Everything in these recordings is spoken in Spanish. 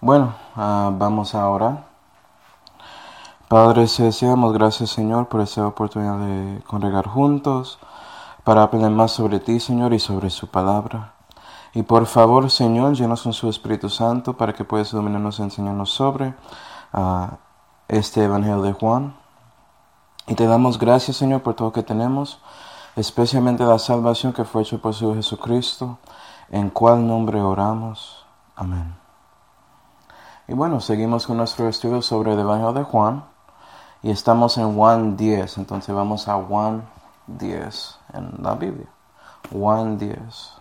Vamos a orar. Padre Celestial, damos gracias, Señor, por esta oportunidad de congregar juntos para aprender más sobre ti, Señor, y sobre su palabra. Y por favor, Señor, llenos con su Espíritu Santo para que puedas iluminarnos y enseñarnos sobre este Evangelio de Juan. Y te damos gracias, Señor, por todo lo que tenemos, especialmente la salvación que fue hecha por su Hijo Jesucristo, en cual nombre oramos. Amén. Y seguimos con nuestro estudio sobre el Evangelio de Juan. Y estamos en Juan 10, entonces vamos a Juan 10 en la Biblia. Juan 10.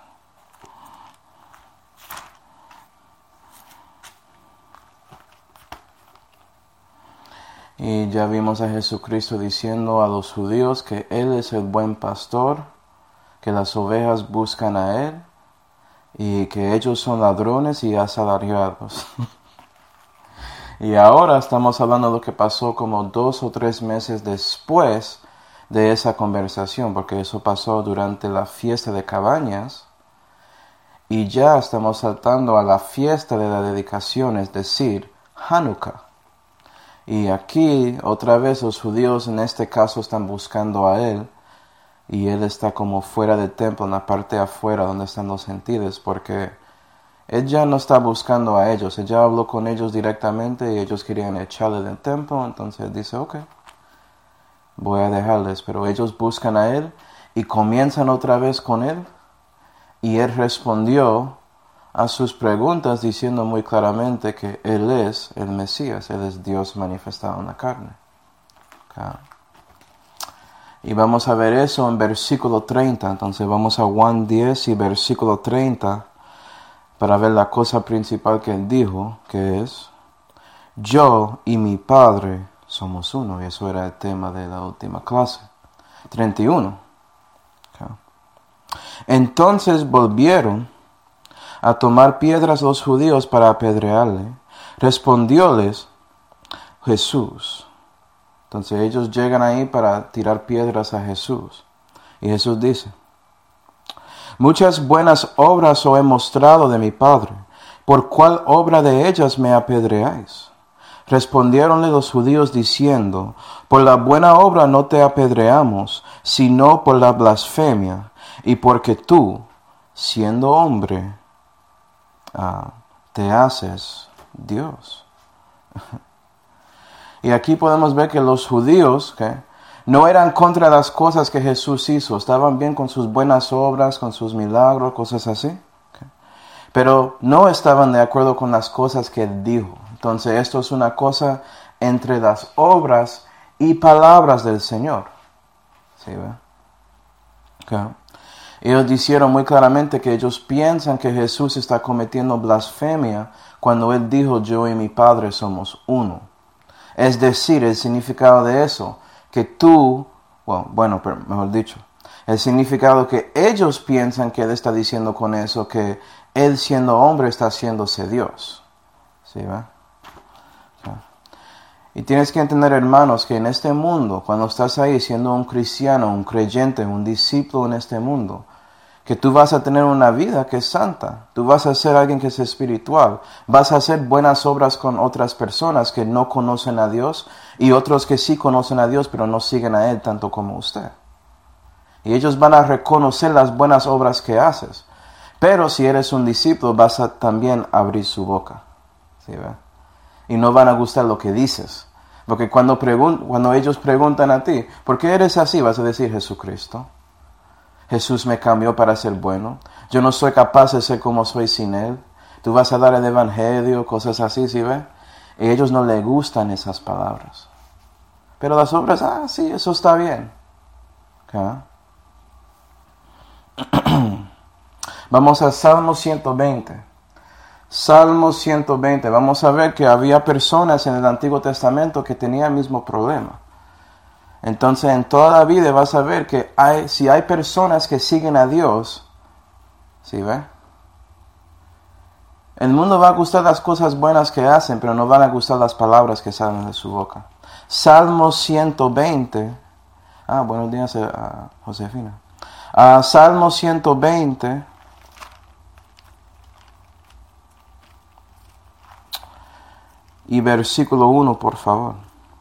Y ya vimos a Jesucristo diciendo a los judíos que Él es el buen pastor, que las ovejas buscan a Él y que ellos son ladrones y asalariados. Y ahora estamos hablando de lo que pasó como 2 o 3 meses después de esa conversación, porque eso pasó durante la fiesta de cabañas. Y ya estamos saltando a la fiesta de la dedicación, es decir, Hanukkah. Y aquí otra vez los judíos en este caso están buscando a Él. Y Él está como fuera del templo, en la parte de afuera donde están los gentiles, porque Él ya no está buscando a ellos. Él ya habló con ellos directamente y ellos querían echarle del templo. Entonces Él dice, ok, voy a dejarles. Pero ellos buscan a Él y comienzan otra vez con Él. Y Él respondió a sus preguntas diciendo muy claramente que Él es el Mesías. Él es Dios manifestado en la carne. Okay. Y vamos a ver eso en versículo 30. Entonces vamos a Juan 10 y versículo 30. Para ver la cosa principal que Él dijo, que es, yo y mi Padre somos uno. Y eso era el tema de la última clase. 31. Okay. Entonces volvieron a tomar piedras los judíos para apedrearle. Respondióles Jesús. Entonces ellos llegan ahí para tirar piedras a Jesús. Y Jesús dice, muchas buenas obras os he mostrado de mi Padre. ¿Por cuál obra de ellas me apedreáis? Respondiéronle los judíos diciendo, por la buena obra no te apedreamos, sino por la blasfemia, y porque tú, siendo hombre, te haces Dios. Y aquí podemos ver que los judíos, no eran contra las cosas que Jesús hizo. Estaban bien con sus buenas obras, con sus milagros, cosas así. Pero no estaban de acuerdo con las cosas que Él dijo. Entonces esto es una cosa entre las obras y palabras del Señor. ¿Sí ve? Okay. Ellos dijeron muy claramente que ellos piensan que Jesús está cometiendo blasfemia cuando Él dijo, yo y mi Padre somos uno. Es decir, el significado de eso, que tú, pero mejor dicho, el significado que ellos piensan que Él está diciendo con eso, que Él siendo hombre está haciéndose Dios. ¿Sí, va? Okay. Y tienes que entender, hermanos, que en este mundo, cuando estás ahí siendo un cristiano, un creyente, un discípulo en este mundo, que tú vas a tener una vida que es santa. Tú vas a ser alguien que es espiritual. Vas a hacer buenas obras con otras personas que no conocen a Dios y otros que sí conocen a Dios pero no siguen a Él tanto como usted. Y ellos van a reconocer las buenas obras que haces. Pero si eres un discípulo vas a también abrir su boca. ¿Sí, ve? Y no van a gustar lo que dices. Porque cuando ellos preguntan a ti, ¿por qué eres así? Vas a decir Jesucristo. Jesús me cambió para ser bueno. Yo no soy capaz de ser como soy sin Él. Tú vas a dar el evangelio, cosas así, ¿sí ve? Y a ellos no les gustan esas palabras. Pero las obras, sí, eso está bien. Okay. Vamos a Salmo 120. Salmo 120. Vamos a ver que había personas en el Antiguo Testamento que tenían el mismo problema. Entonces en toda la vida vas a ver que si hay personas que siguen a Dios, ¿sí ve? El mundo va a gustar las cosas buenas que hacen, pero no van a gustar las palabras que salen de su boca. Salmo 120. Buenos días, Josefina. Salmo 120. y versículo 1, por favor.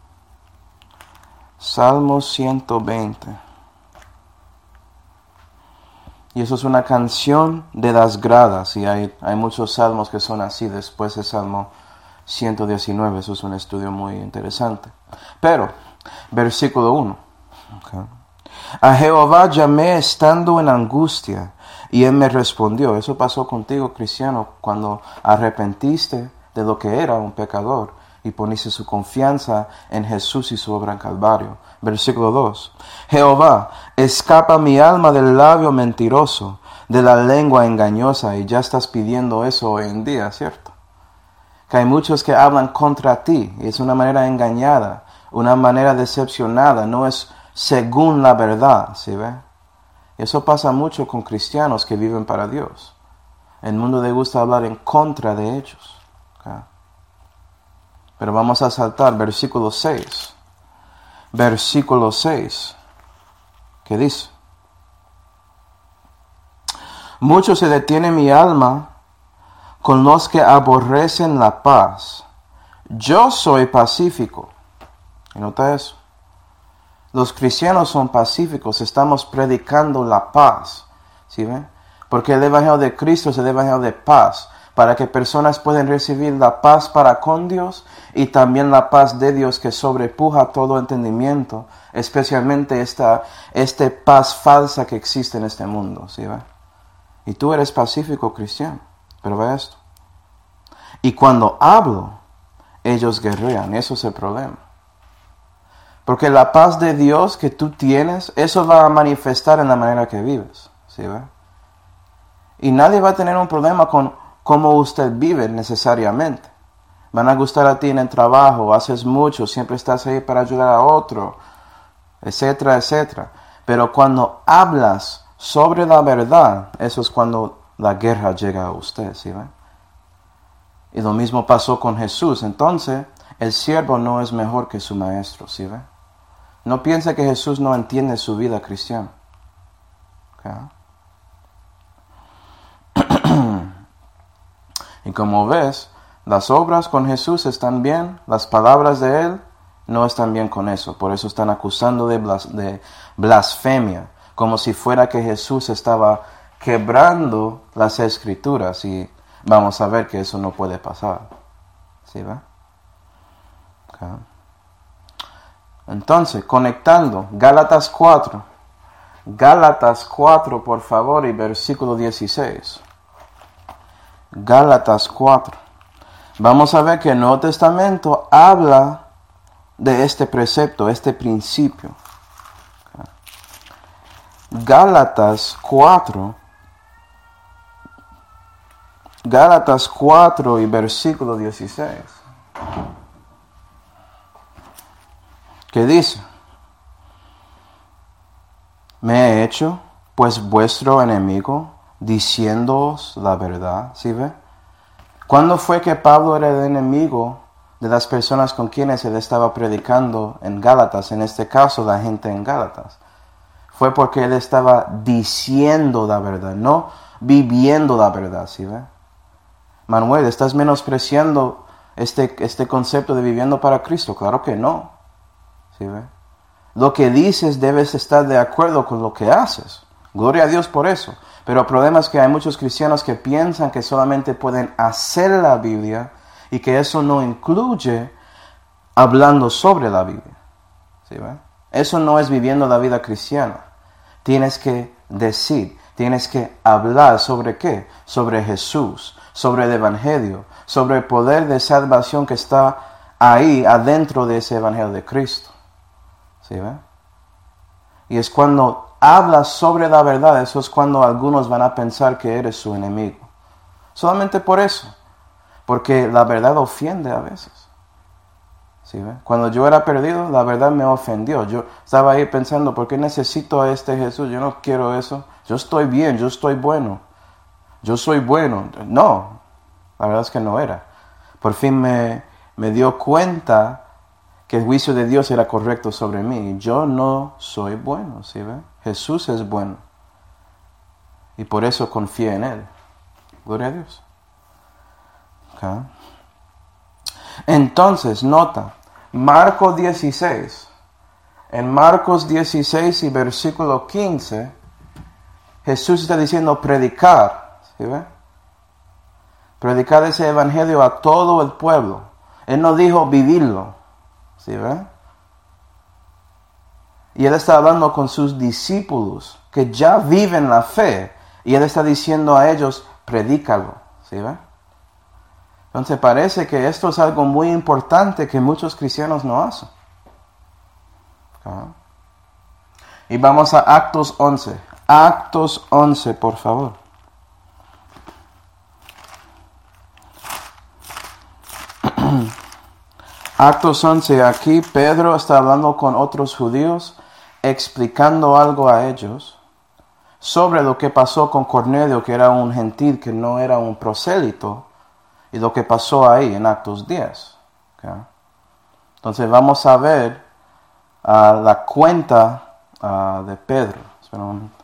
Salmo 120. Y eso es una canción de las gradas, y hay muchos salmos que son así después del Salmo 119. Eso es un estudio muy interesante. Pero, versículo 1. Okay. A Jehová llamé estando en angustia, y él me respondió. Eso pasó contigo, cristiano, cuando arrepentiste de lo que era un pecador y poniste su confianza en Jesús y su obra en Calvario. Versículo 2. Jehová, escapa mi alma del labio mentiroso, de la lengua engañosa. Y ya estás pidiendo eso hoy en día, ¿cierto? Que hay muchos que hablan contra ti, y es una manera engañada, una manera decepcionada, no es según la verdad, ¿sí ve? Y eso pasa mucho con cristianos que viven para Dios. El mundo le gusta hablar en contra de ellos. ¿Okay? Pero vamos a saltar versículo 6. Versículo 6. ¿Qué dice? Mucho se detiene mi alma con los que aborrecen la paz. Yo soy pacífico. ¿Y nota eso? Los cristianos son pacíficos, estamos predicando la paz. ¿Sí ven? Porque el Evangelio de Cristo es el Evangelio de paz, para que personas puedan recibir la paz para con Dios y también la paz de Dios que sobrepuja todo entendimiento, especialmente esta paz falsa que existe en este mundo. ¿Sí ven? Y tú eres pacífico cristiano, pero ve esto. Y cuando hablo, ellos guerrean, eso es el problema. Porque la paz de Dios que tú tienes, eso va a manifestar en la manera que vives. ¿Sí ve? Y nadie va a tener un problema con cómo usted vive necesariamente. Van a gustar a ti en el trabajo, haces mucho, siempre estás ahí para ayudar a otro, etcétera, etcétera. Pero cuando hablas sobre la verdad, eso es cuando la guerra llega a usted. ¿Sí ve? Y lo mismo pasó con Jesús. Entonces, el siervo no es mejor que su maestro, ¿sí ve? No piense que Jesús no entiende su vida cristiana. ¿Okay? Y como ves, las obras con Jesús están bien, las palabras de Él no están bien con eso. Por eso están acusando de blasfemia, como si fuera que Jesús estaba quebrando las Escrituras. Y vamos a ver que eso no puede pasar. ¿Sí ve? Okay. Entonces, conectando, Gálatas 4. Gálatas 4, por favor, y versículo 16. Gálatas 4. Vamos a ver que el Nuevo Testamento habla de este precepto, este principio. Gálatas 4. Gálatas 4 y versículo 16. ¿Qué dice? Me he hecho, pues, vuestro enemigo, diciéndoos la verdad. ¿Sí ve? ¿Cuándo fue que Pablo era el enemigo de las personas con quienes él estaba predicando en Gálatas? En este caso, la gente en Gálatas. Fue porque él estaba diciendo la verdad, no viviendo la verdad. ¿Sí ve? Manuel, ¿estás menospreciando este concepto de viviendo para Cristo? Claro que no. ¿Sí ve? Lo que dices debes estar de acuerdo con lo que haces. Gloria a Dios por eso. Pero el problema es que hay muchos cristianos que piensan que solamente pueden hacer la Biblia y que eso no incluye hablando sobre la Biblia. ¿Sí ve? Eso no es viviendo la vida cristiana. Tienes que decir, tienes que hablar sobre qué? Sobre Jesús, sobre el Evangelio, sobre el poder de salvación que está ahí adentro de ese Evangelio de Cristo. ¿Sí ve? Y es cuando hablas sobre la verdad, eso es cuando algunos van a pensar que eres su enemigo. Solamente por eso. Porque la verdad ofende a veces. ¿Sí ve? Cuando yo era perdido, la verdad me ofendió. Yo estaba ahí pensando, ¿por qué necesito a este Jesús? Yo no quiero eso. Yo estoy bien, yo estoy bueno. Yo soy bueno. No, la verdad es que no era. Por fin me dio cuenta que el juicio de Dios era correcto sobre mí. Yo no soy bueno, ¿sí ve? Jesús es bueno. Y por eso confié en Él. Gloria a Dios. Okay. Entonces, nota, Marcos 16. En Marcos 16 y versículo 15, Jesús está diciendo predicar. ¿Sí ve? Predicar ese evangelio a todo el pueblo. Él no dijo vivirlo. ¿Sí ve? Y Él está hablando con sus discípulos que ya viven la fe. Y Él está diciendo a ellos, predícalo. ¿Sí ve? Entonces parece que esto es algo muy importante que muchos cristianos no hacen. Y vamos a Actos 11. Actos 11, por favor. Actos 11, aquí Pedro está hablando con otros judíos, explicando algo a ellos sobre lo que pasó con Cornelio, que era un gentil, que no era un prosélito, y lo que pasó ahí en Actos 10. ¿Okay? Entonces vamos a ver la cuenta de Pedro. Espera un momento.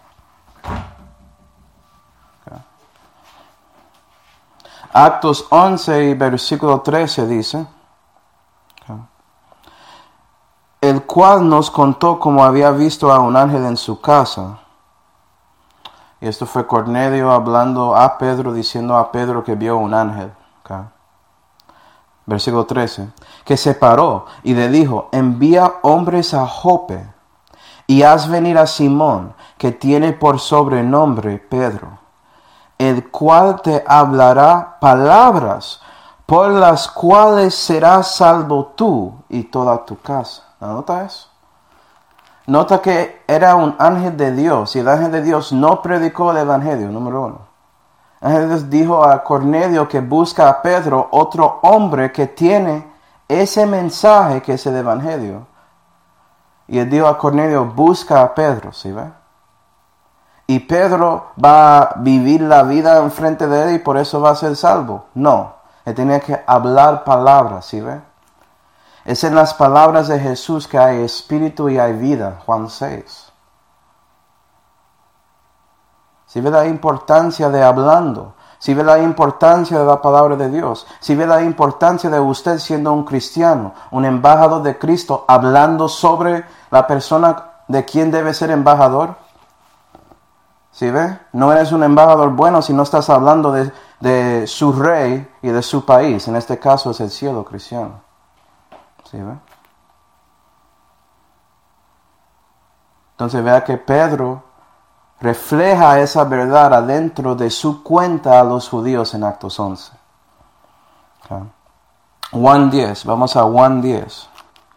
Okay. Actos 11 y versículo 13 dice, okay, el cual nos contó cómo había visto a un ángel en su casa. Y esto fue Cornelio hablando a Pedro, diciendo a Pedro que vio un ángel. Okay. Versículo 13. Que se paró y le dijo, envía hombres a Jope y haz venir a Simón, que tiene por sobrenombre Pedro, el cual te hablará palabras por las cuales serás salvo tú y toda tu casa. ¿Nota eso? Nota que era un ángel de Dios y el ángel de Dios no predicó el evangelio, número 1. El ángel de Dios dijo a Cornelio que busca a Pedro, otro hombre que tiene ese mensaje que es el evangelio. Y él dijo a Cornelio, busca a Pedro, ¿sí ve? Y Pedro va a vivir la vida enfrente de él y por eso va a ser salvo. No, él tenía que hablar palabras, ¿sí ve? Es en las palabras de Jesús que hay espíritu y hay vida, Juan 6. Si ve la importancia de hablando, si ve la importancia de la palabra de Dios, si ve la importancia de usted siendo un cristiano, un embajador de Cristo, hablando sobre la persona de quien debe ser embajador. ¿Sí ve? No eres un embajador bueno si no estás hablando de su rey y de su país. En este caso es el cielo cristiano. ¿Sí ve? Entonces vea que Pedro refleja esa verdad adentro de su cuenta a los judíos en Actos 11. Okay. Juan 10, vamos a Juan 10.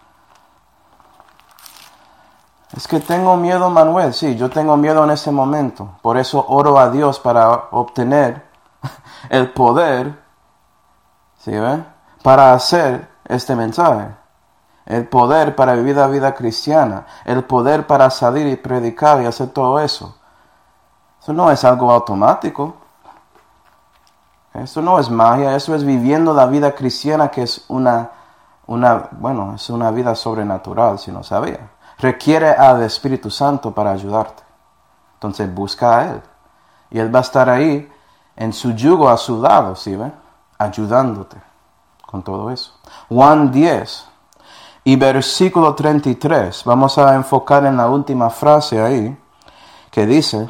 Es que tengo miedo, Manuel. Sí, yo tengo miedo en este momento. Por eso oro a Dios para obtener el poder, ¿sí ve? Para hacer este mensaje. El poder para vivir la vida cristiana. El poder para salir y predicar y hacer todo eso. Eso no es algo automático. Eso no es magia. Eso es viviendo la vida cristiana, que es una vida sobrenatural, si no sabía. Requiere al Espíritu Santo para ayudarte. Entonces busca a Él. Y Él va a estar ahí en su yugo a su lado, ¿sí ve? Ayudándote con todo eso. Juan 10 y versículo 33. Vamos a enfocar en la última frase ahí, que dice,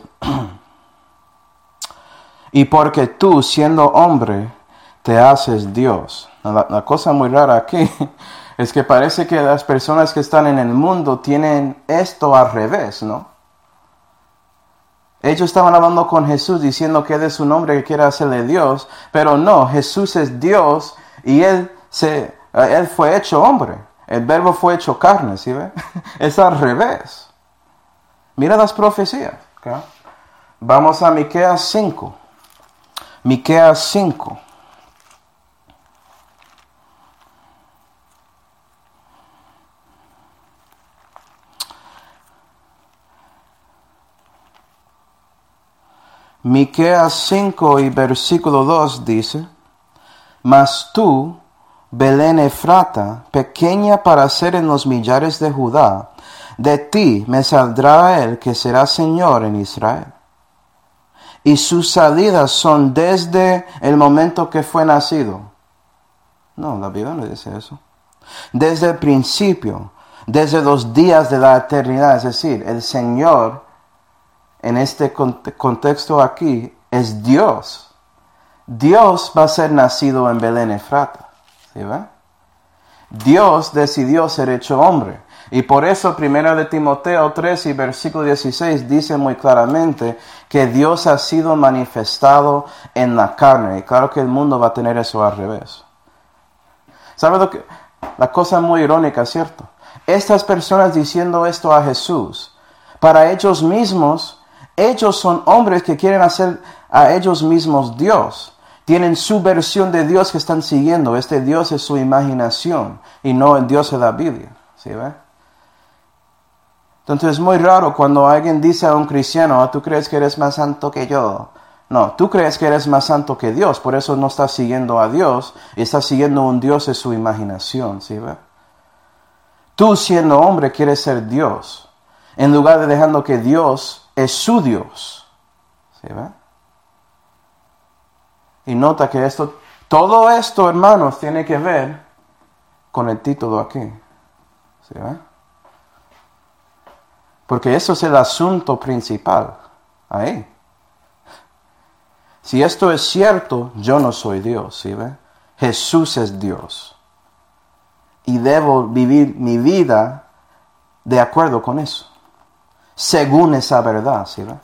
y porque tú, siendo hombre, te haces Dios. La cosa muy rara aquí es que parece que las personas que están en el mundo tienen esto al revés, ¿no? Ellos estaban hablando con Jesús diciendo que Él es un hombre que quiere hacerle Dios, pero no, Jesús es Dios y Él fue hecho hombre. El verbo fue hecho carne, ¿sí ve? Es al revés. Mira las profecías. ¿Okay? Vamos a Miqueas 5. Miqueas 5. Miqueas 5 y versículo 2 dice, mas tú, Belén Efrata, pequeña para ser en los millares de Judá, de ti me saldrá el que será Señor en Israel. Y sus salidas son desde el momento que fue nacido. No, la Biblia no dice eso. Desde el principio, desde los días de la eternidad, es decir, el Señor, en este contexto aquí, es Dios. Dios va a ser nacido en Belén Efrata. ¿Sí ve? Dios decidió ser hecho hombre. Y por eso 1 de Timoteo 3 y versículo 16 dice muy claramente que Dios ha sido manifestado en la carne. Y claro que el mundo va a tener eso al revés. ¿Sabe lo que? La cosa muy irónica, ¿cierto? Estas personas diciendo esto a Jesús, para ellos mismos, ellos son hombres que quieren hacer a ellos mismos Dios. Tienen su versión de Dios que están siguiendo. Este Dios es su imaginación y no el Dios de la Biblia. ¿Sí ve? Entonces es muy raro cuando alguien dice a un cristiano, ¿tú crees que eres más santo que yo? No, tú crees que eres más santo que Dios, por eso no estás siguiendo a Dios, y estás siguiendo a un Dios de su imaginación, ¿sí ve? Tú siendo hombre quieres ser Dios, en lugar de dejando que Dios es su Dios, ¿sí ve? Y nota que todo esto, hermanos, tiene que ver con el título aquí, ¿sí ve? Porque eso es el asunto principal, ahí. Si esto es cierto, yo no soy Dios, ¿sí ve? Jesús es Dios. Y debo vivir mi vida de acuerdo con eso. Según esa verdad, ¿sí ve?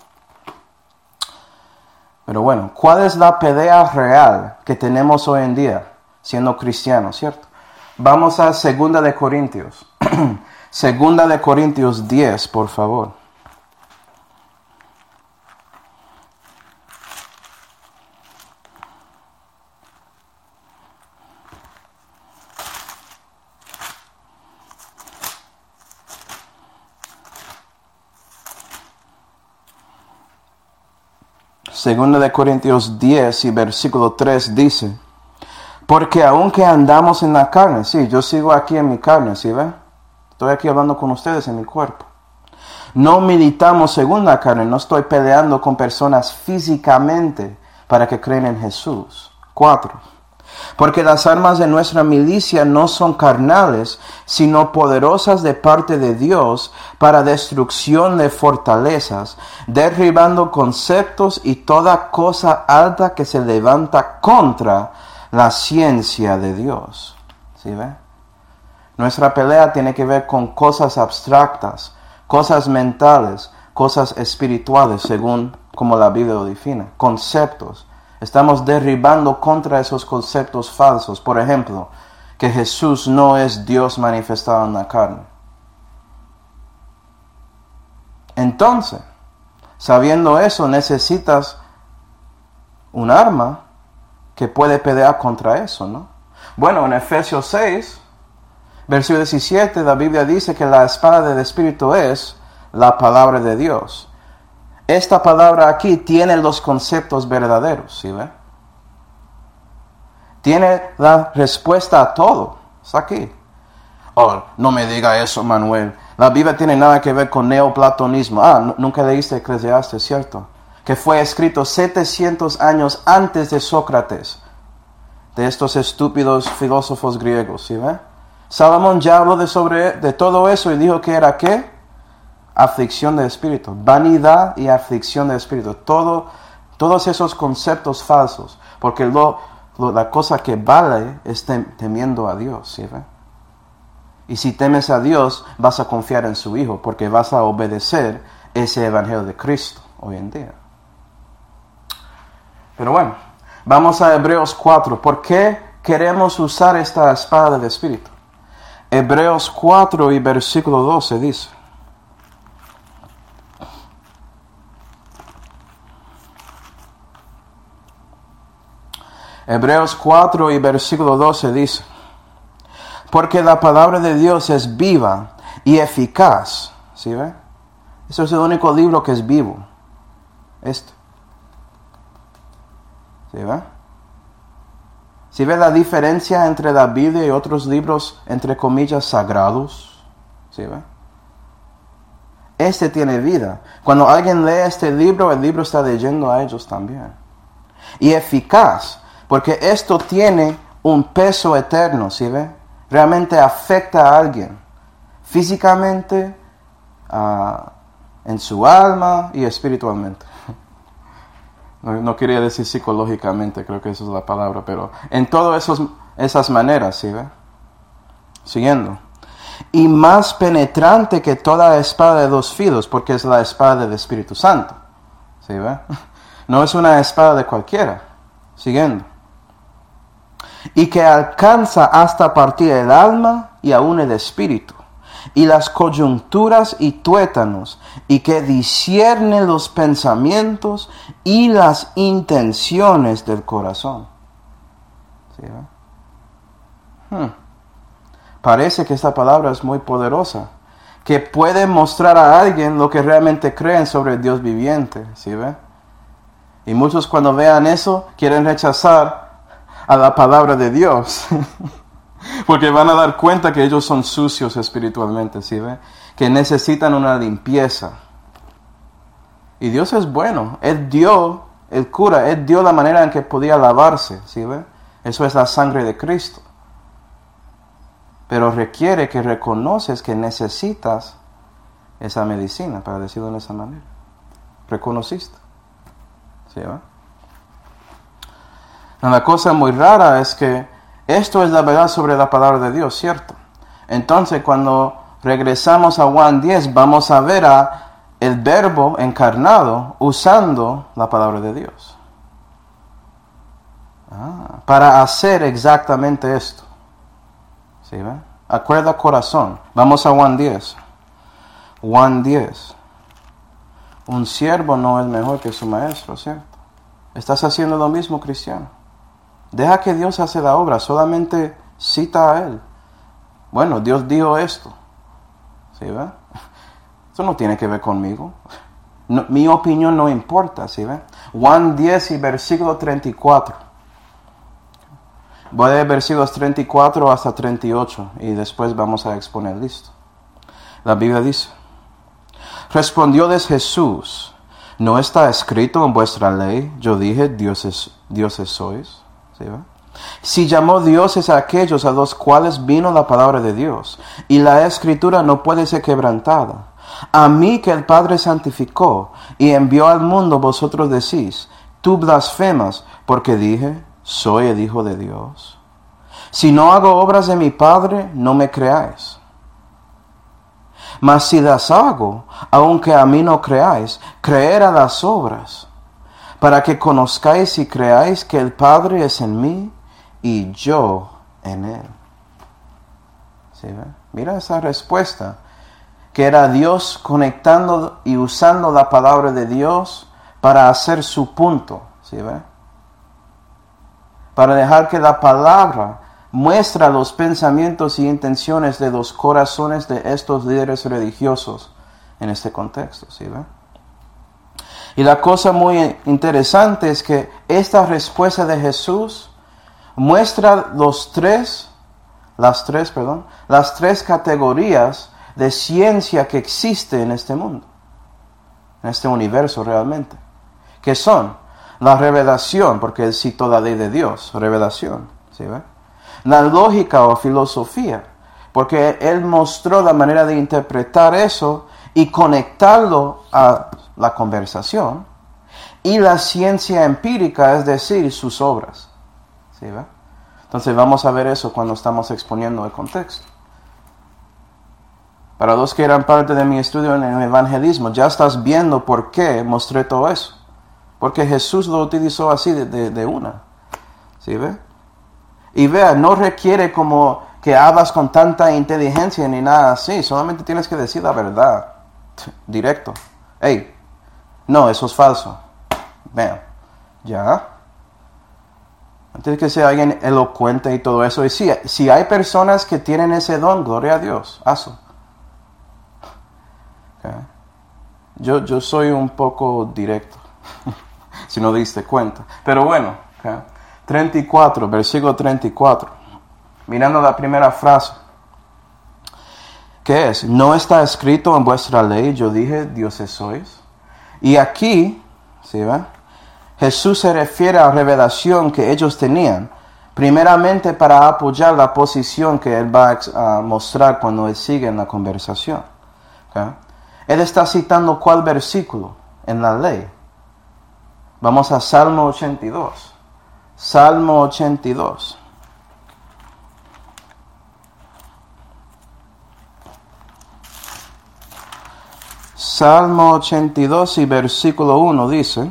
Pero bueno, ¿cuál es la pelea real que tenemos hoy en día siendo cristianos, cierto? Vamos a 2 de Corintios. 2 de Corintios 10, por favor. Segunda de Corintios 10 y versículo 3 dice, porque aunque andamos en la carne, sí, yo sigo aquí en mi carne, ¿sí ven? Estoy aquí hablando con ustedes en mi cuerpo. No militamos según la carne, no estoy peleando con personas físicamente para que creen en Jesús. 4. Porque las armas de nuestra milicia no son carnales, sino poderosas de parte de Dios para destrucción de fortalezas, derribando conceptos y toda cosa alta que se levanta contra la ciencia de Dios. ¿Sí ve? Nuestra pelea tiene que ver con cosas abstractas, cosas mentales, cosas espirituales, según como la Biblia lo define, conceptos. Estamos derribando contra esos conceptos falsos. Por ejemplo, que Jesús no es Dios manifestado en la carne. Entonces, sabiendo eso, necesitas un arma que puede pelear contra eso, ¿no? Bueno, en Efesios 6, versículo 17, la Biblia dice que la espada del Espíritu es la palabra de Dios. Esta palabra aquí tiene los conceptos verdaderos, ¿sí ve? Tiene la respuesta a todo. Está aquí. Oh, no me diga eso, Manuel. La Biblia tiene nada que ver con neoplatonismo. Nunca leíste Eclesiastes, ¿cierto? Que fue escrito 700 años antes de Sócrates. De estos estúpidos filósofos griegos, ¿sí ve? Salomón ya habló de todo eso y dijo que era ¿qué? Aflicción de espíritu, vanidad y aflicción de espíritu, todos esos conceptos falsos, porque la cosa que vale es temiendo a Dios, ¿sí ve? Y si temes a Dios, vas a confiar en su Hijo, porque vas a obedecer ese evangelio de Cristo hoy en día. Pero bueno, vamos a Hebreos 4. ¿Por qué queremos usar esta espada del Espíritu? Hebreos 4 y versículo 12 dice, Hebreos 4 y versículo 12 dice, porque la palabra de Dios es viva y eficaz. ¿Sí ve? Eso es el único libro que es vivo. Esto. ¿Sí ve? ¿Sí ve la diferencia entre la Biblia y otros libros, entre comillas, sagrados? ¿Sí ve? Este tiene vida. Cuando alguien lee este libro, el libro está leyendo a ellos también. Y eficaz. Porque esto tiene un peso eterno, ¿sí ve? Realmente afecta a alguien, físicamente, en su alma y espiritualmente. No quería decir psicológicamente, creo que esa es la palabra, pero en todas esas maneras, ¿sí ve? Siguiendo. Y más penetrante que toda espada de dos filos, porque es la espada del Espíritu Santo. ¿Sí ve? No es una espada de cualquiera. Siguiendo. Y que alcanza hasta partir el alma y aún el espíritu, y las coyunturas y tuétanos, y que discierne los pensamientos y las intenciones del corazón. ¿Sí ve? Parece que esta palabra es muy poderosa, que puede mostrar a alguien lo que realmente creen sobre el Dios viviente, ¿sí ve? Y muchos cuando vean eso quieren rechazar a la palabra de Dios, porque van a dar cuenta que ellos son sucios espiritualmente, ¿sí ve? Que necesitan una limpieza. Y Dios es bueno, Él dio el cura, Él dio la manera en que podía lavarse, ¿sí ve? Eso es la sangre de Cristo. Pero requiere que reconoces que necesitas esa medicina, para decirlo de esa manera. Reconociste. ¿Sí va? La cosa muy rara es que esto es la verdad sobre la palabra de Dios, ¿cierto? Entonces, cuando regresamos a Juan 10, vamos a ver el verbo encarnado usando la palabra de Dios. Para hacer exactamente esto. ¿Sí ve? Acuerda corazón. Vamos a Juan 10. Juan 10. Un siervo no es mejor que su maestro, ¿cierto? Estás haciendo lo mismo, cristiano. Deja que Dios hace la obra, solamente cita a Él. Bueno, Dios dijo esto. ¿Sí ve? Eso no tiene que ver conmigo. No, mi opinión no importa, ¿sí ve? Juan 10 y versículo 34. Voy a leer versículos 34 hasta 38 y después vamos a exponer. Listo. La Biblia dice: Respondióles Jesús: ¿no está escrito en vuestra ley? Yo dije, dioses sois. ¿Sí ve? Si llamó dioses a aquellos a los cuales vino la palabra de Dios, y la escritura no puede ser quebrantada. A mí que el Padre santificó y envió al mundo, vosotros decís: tú blasfemas, porque dije, soy el Hijo de Dios. Si no hago obras de mi Padre, no me creáis. Mas si las hago, aunque a mí no creáis, creer a las obras, para que conozcáis y creáis que el Padre es en mí y yo en Él. ¿Sí ve? Mira esa respuesta, que era Dios conectando y usando la palabra de Dios para hacer su punto. ¿Sí ve? Para dejar que la palabra muestra los pensamientos y intenciones de los corazones de estos líderes religiosos en este contexto, ¿sí ve? Y la cosa muy interesante es que esta respuesta de Jesús muestra las tres categorías de ciencia que existe en este mundo, en este universo realmente, que son la revelación, porque él citó la ley de Dios, revelación, ¿sí ve? La lógica o filosofía, porque él mostró la manera de interpretar eso y conectarlo a la conversación. Y la ciencia empírica, es decir, sus obras. ¿Sí ve? Entonces vamos a ver eso cuando estamos exponiendo el contexto. Para los que eran parte de mi estudio en el evangelismo, ya estás viendo por qué mostré todo eso. Porque Jesús lo utilizó así de una. ¿Sí ve? Y vea, no requiere como que hablas con tanta inteligencia ni nada así. Solamente tienes que decir la verdad. Directo. Hey, no, eso es falso. Vean. Ya. Tienes que ser alguien elocuente y todo eso. Y sí, si hay personas que tienen ese don, gloria a Dios. Hazlo. Okay. Yo soy un poco directo. Si no diste cuenta. Pero bueno. Okay. 34, versículo 34. Mirando la primera frase. ¿Qué es? ¿No está escrito en vuestra ley? Yo dije, dioses sois. Y aquí, ¿sí ve? Jesús se refiere a la revelación que ellos tenían. Primeramente para apoyar la posición que él va a mostrar cuando él sigue en la conversación. ¿Okay? Él está citando ¿cuál versículo en la ley? Vamos a Salmo 82. Salmo 82. Salmo 82 y versículo 1 dice,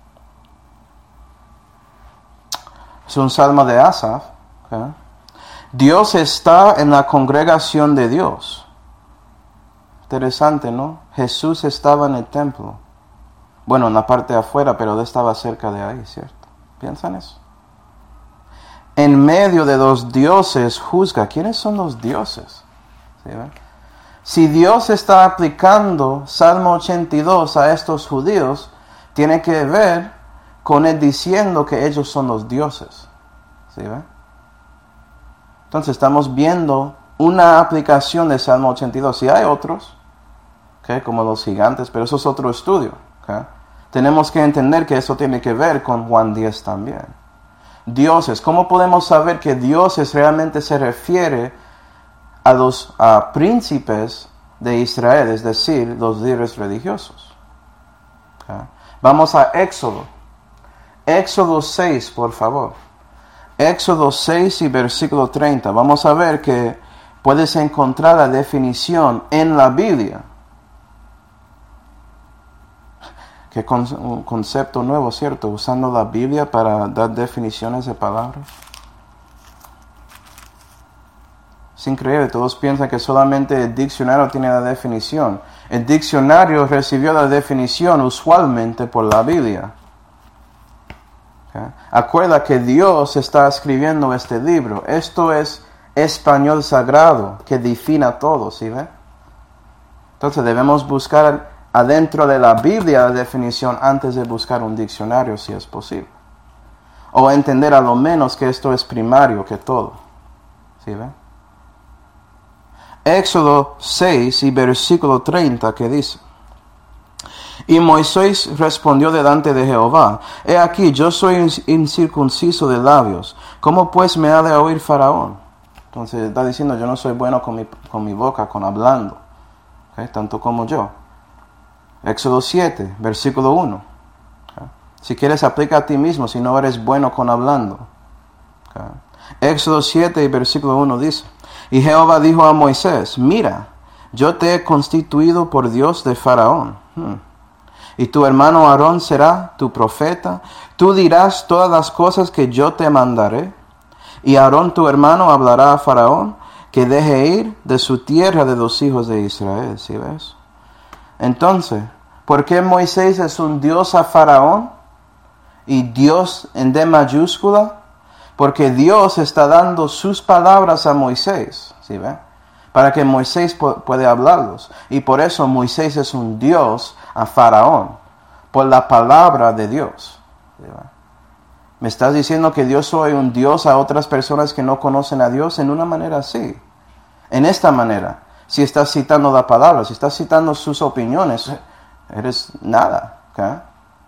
es un salmo de Asaf, ¿okay? Dios está en la congregación de Dios. Interesante, ¿no? Jesús estaba en el templo. Bueno, en la parte de afuera, pero él estaba cerca de ahí, ¿cierto? ¿Piensan eso? En medio de los dioses juzga. ¿Quiénes son los dioses? ¿Sí, ven? Si Dios está aplicando Salmo 82 a estos judíos, tiene que ver con él diciendo que ellos son los dioses. ¿Sí, ven? Entonces estamos viendo una aplicación de Salmo 82. Si hay otros, ¿okay? Como los gigantes, pero eso es otro estudio. ¿Okay? Tenemos que entender que eso tiene que ver con Juan 10 también. Dioses. ¿Cómo podemos saber que dioses realmente se refiere a los príncipes de Israel, es decir, los líderes religiosos? ¿Okay? Vamos a Éxodo. Éxodo 6, por favor. Éxodo 6 y versículo 30. Vamos a ver que puedes encontrar la definición en la Biblia. Qué un concepto nuevo, ¿cierto? Usando la Biblia para dar definiciones de palabras. Es increíble, todos piensan que solamente el diccionario tiene la definición. El diccionario recibió la definición usualmente por la Biblia. ¿Okay? Acuerda que Dios está escribiendo este libro. Esto es español sagrado que define todo, ¿sí ve? Entonces debemos buscar adentro de la Biblia la definición antes de buscar un diccionario si es posible. O entender a lo menos que esto es primario que todo. ¿Sí ve? Éxodo 6 y versículo 30 que dice: Y Moisés respondió delante de Jehová: He aquí, yo soy incircunciso de labios, ¿cómo pues me ha de oír Faraón? Entonces está diciendo, yo no soy bueno con mi boca, con hablando, ¿okay? Tanto como yo. Éxodo 7, versículo 1. ¿Okay? Si quieres, aplica a ti mismo si no eres bueno con hablando. ¿Okay? Éxodo 7 y versículo 1 dice: Y Jehová dijo a Moisés: Mira, yo te he constituido por Dios de Faraón. Y tu hermano Aarón será tu profeta. Tú dirás todas las cosas que yo te mandaré. Y Aarón tu hermano hablará a Faraón que deje ir de su tierra de los hijos de Israel. ¿Sí ves? Entonces, ¿por qué Moisés es un Dios a Faraón? Y Dios en D mayúscula. Porque Dios está dando sus palabras a Moisés, ¿sí ven? Para que Moisés pueda hablarlos. Y por eso Moisés es un Dios a Faraón, por la palabra de Dios. ¿Sí ven? ¿Me estás diciendo que yo soy un Dios a otras personas que no conocen a Dios? En una manera sí. En esta manera, si estás citando la palabra, si estás citando sus opiniones, eres nada. ¿Okay?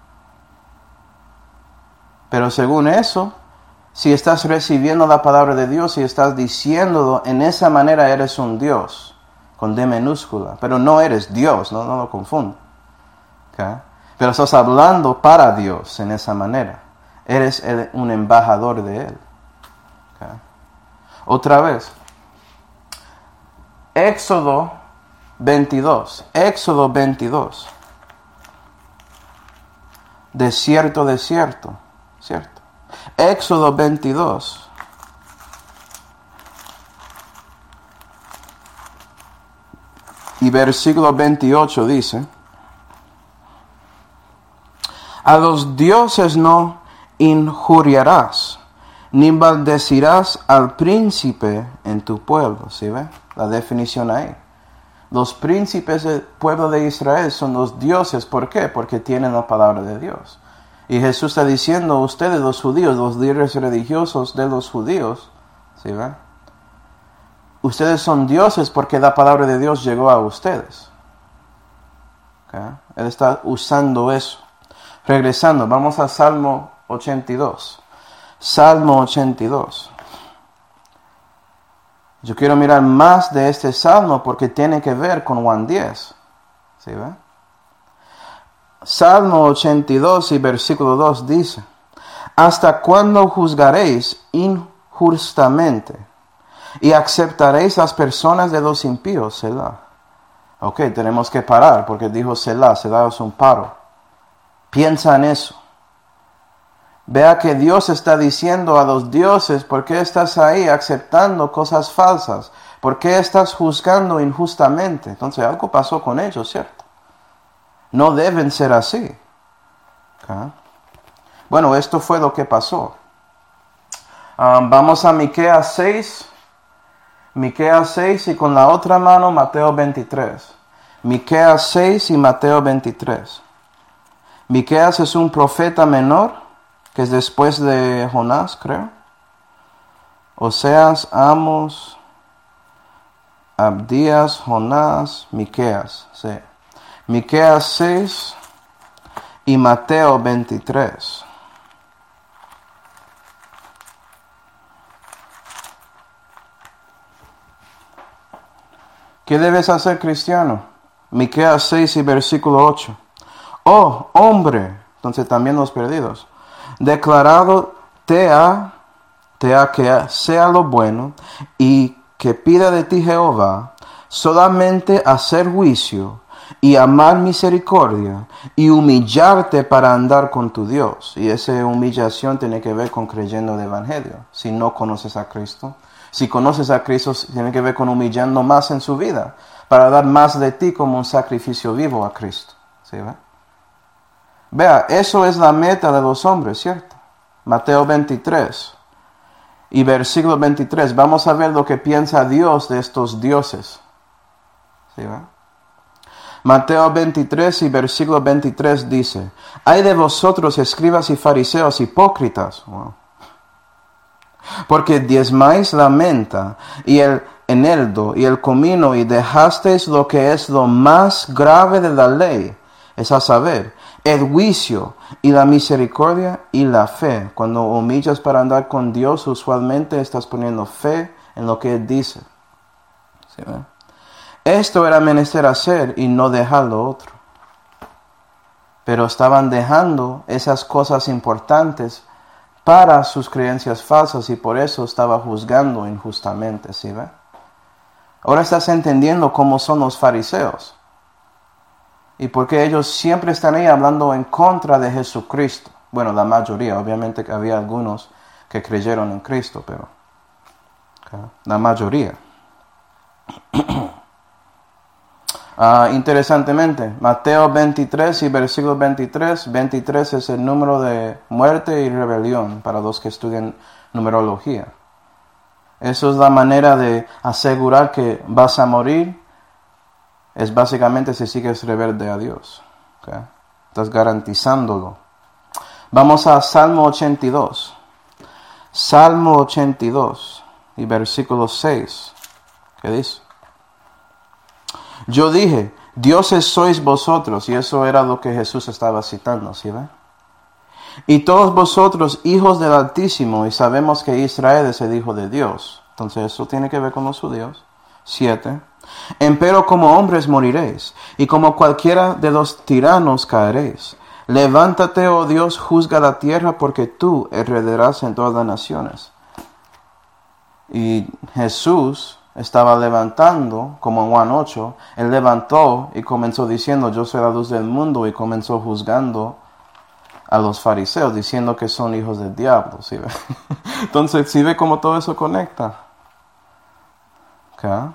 Pero según eso, si estás recibiendo la palabra de Dios y estás diciéndolo, en esa manera eres un Dios, con D minúscula. Pero no eres Dios, no lo confundo. ¿Okay? Pero estás hablando para Dios en esa manera. Eres un embajador de Él. ¿Okay? Otra vez. Éxodo 22. Éxodo 22. Desierto, desierto. ¿Cierto? Éxodo 22. Y versículo 28 dice: A los dioses no injuriarás, ni maldecirás al príncipe en tu pueblo. ¿Sí ve? La definición ahí. Los príncipes del pueblo de Israel son los dioses. ¿Por qué? Porque tienen la palabra de Dios. Y Jesús está diciendo, ustedes los judíos, los líderes religiosos de los judíos, ¿sí ven? Ustedes son dioses porque la palabra de Dios llegó a ustedes. ¿Okay? Él está usando eso. Regresando, vamos a Salmo 82. Salmo 82. Yo quiero mirar más de este salmo porque tiene que ver con Juan 10. ¿Sí ve? Salmo 82 y versículo 2 dice: ¿hasta cuándo juzgaréis injustamente y aceptaréis las personas de los impíos? Selah. Ok, tenemos que parar porque dijo Selah. Selah es un paro. Piensa en eso. Vea que Dios está diciendo a los dioses: ¿por qué estás ahí aceptando cosas falsas? ¿Por qué estás juzgando injustamente? Entonces algo pasó con ellos, ¿cierto? No deben ser así. ¿Okay? Bueno, esto fue lo que pasó. Vamos a Miqueas 6. Miqueas 6 y con la otra mano Mateo 23. Miqueas 6 y Mateo 23. Miqueas es un profeta menor, que es después de Jonás, creo. Oseas, Amos, Abdías, Jonás, Miqueas. Sí. Miqueas 6 y Mateo 23. ¿Qué debes hacer, cristiano? Miqueas 6 y versículo 8. Oh, hombre, entonces también los perdidos, declarado te ha que sea lo bueno y que pida de ti Jehová solamente hacer juicio y amar misericordia y humillarte para andar con tu Dios. Y esa humillación tiene que ver con creyendo el Evangelio. Si no conoces a Cristo, si conoces a Cristo, tiene que ver con humillando más en su vida para dar más de ti como un sacrificio vivo a Cristo. ¿Sí, ve? Vea, eso es la meta de los hombres, ¿cierto? Mateo 23 y versículo 23. Vamos a ver lo que piensa Dios de estos dioses. ¿Sí, ve? Mateo 23 y versículo 23 dice: ay de vosotros, escribas y fariseos hipócritas, wow, porque diezmáis la menta y el eneldo y el comino y dejasteis lo que es lo más grave de la ley, es a saber, el juicio y la misericordia y la fe. Cuando humillas para andar con Dios, usualmente estás poniendo fe en lo que Él dice. ¿Sí, ve? Esto era menester hacer y no dejar lo otro. Pero estaban dejando esas cosas importantes para sus creencias falsas y por eso estaba juzgando injustamente. ¿Sí, ve? Ahora estás entendiendo cómo son los fariseos. Y porque ellos siempre están ahí hablando en contra de Jesucristo. Bueno, la mayoría, obviamente que había algunos que creyeron en Cristo, pero la mayoría. Interesantemente, Mateo 23 y versículo 23. 23 es el número de muerte y rebelión para los que estudian numerología. Eso es la manera de asegurar que vas a morir. Es básicamente si sigues rebelde a Dios. ¿Okay? Estás garantizándolo. Vamos a Salmo 82. Salmo 82 y versículo 6. ¿Qué dice? Yo dije, dioses sois vosotros. Y eso era lo que Jesús estaba citando, ¿sí ve? Y todos vosotros, hijos del Altísimo. Y sabemos que Israel es el hijo de Dios. Entonces eso tiene que ver con los judíos. 7. Empero como hombres moriréis, y como cualquiera de los tiranos caeréis. Levántate, oh Dios, juzga la tierra, porque tú heredarás en todas las naciones. Y Jesús estaba levantando, como en Juan 8, Él levantó y comenzó diciendo, yo soy la luz del mundo, y comenzó juzgando a los fariseos, diciendo que son hijos del diablo. ¿Sí ve? Entonces, ¿sí ve cómo todo eso conecta? ¿Okay?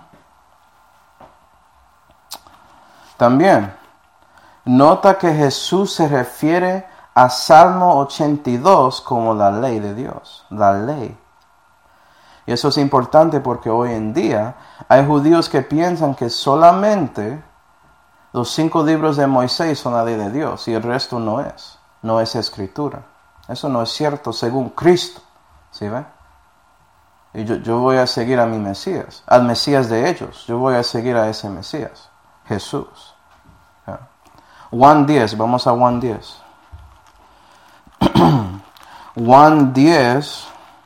También, nota que Jesús se refiere a Salmo 82 como la ley de Dios, la ley. Y eso es importante porque hoy en día hay judíos que piensan que solamente los 5 libros de Moisés son la ley de Dios y el resto no es escritura. Eso no es cierto según Cristo, ¿sí ve? Y yo voy a seguir a mi Mesías, al Mesías de ellos, yo voy a seguir a ese Mesías, Jesús. Juan 10, vamos a Juan 10. Juan 10,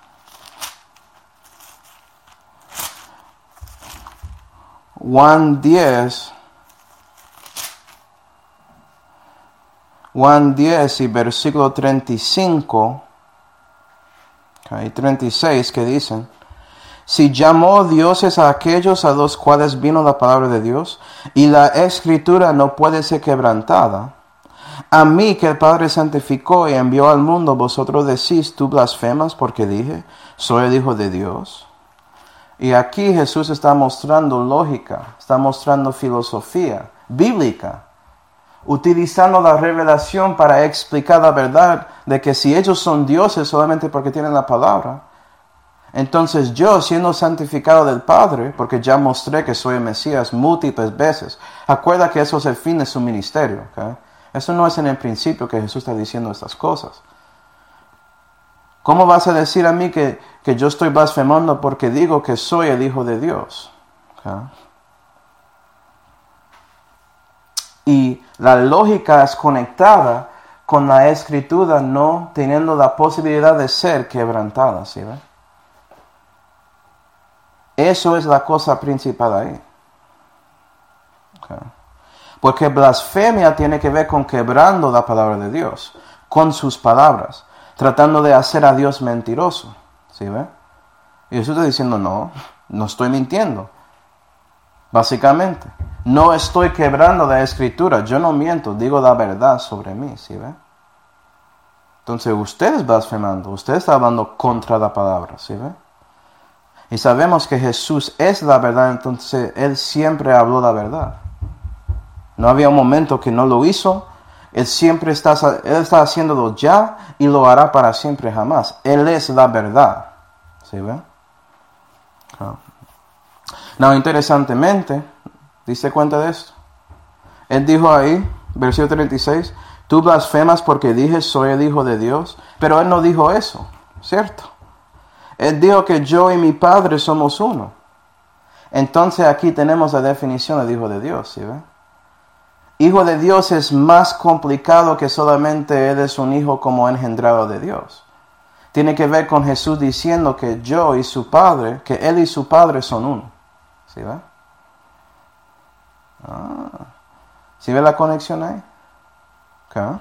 y versículo 35 y 36 que dicen: si llamó dioses a aquellos a los cuales vino la palabra de Dios, y la escritura no puede ser quebrantada, a mí que el Padre santificó y envió al mundo, vosotros decís, tú blasfemas porque dije, soy el Hijo de Dios. Y aquí Jesús está mostrando lógica, está mostrando filosofía bíblica, utilizando la revelación para explicar la verdad de que si ellos son dioses solamente porque tienen la palabra, entonces yo, siendo santificado del Padre, porque ya mostré que soy el Mesías múltiples veces, acuerda que eso es el fin de su ministerio, ¿okay? Eso no es en el principio que Jesús está diciendo estas cosas. ¿Cómo vas a decir a mí que yo estoy blasfemando porque digo que soy el Hijo de Dios? ¿Okay? Y la lógica es conectada con la Escritura no teniendo la posibilidad de ser quebrantada, ¿sí ve? Eso es la cosa principal ahí. Okay. Porque blasfemia tiene que ver con quebrando la palabra de Dios, con sus palabras, tratando de hacer a Dios mentiroso. ¿Sí ve? Y Jesús está diciendo, no estoy mintiendo. Básicamente, no estoy quebrando la Escritura, yo no miento, digo la verdad sobre mí. ¿Sí ve? Entonces usted es blasfemando, usted está hablando contra la palabra. ¿Sí ve? Y sabemos que Jesús es la verdad, entonces Él siempre habló la verdad. No había un momento que no lo hizo. Él está haciéndolo ya y lo hará para siempre jamás. Él es la verdad. ¿Sí ven? No, interesantemente, ¿diste cuenta de esto? Él dijo ahí, versículo 36, tú blasfemas porque dije soy el Hijo de Dios. Pero Él no dijo eso, ¿cierto? Él dijo que yo y mi Padre somos uno. Entonces aquí tenemos la definición del Hijo de Dios, ¿sí ve? Hijo de Dios es más complicado que solamente Él es un hijo como engendrado de Dios. Tiene que ver con Jesús diciendo que yo y su Padre, que Él y su Padre son uno. ¿Sí ve? ¿Sí ve la conexión ahí? Okay.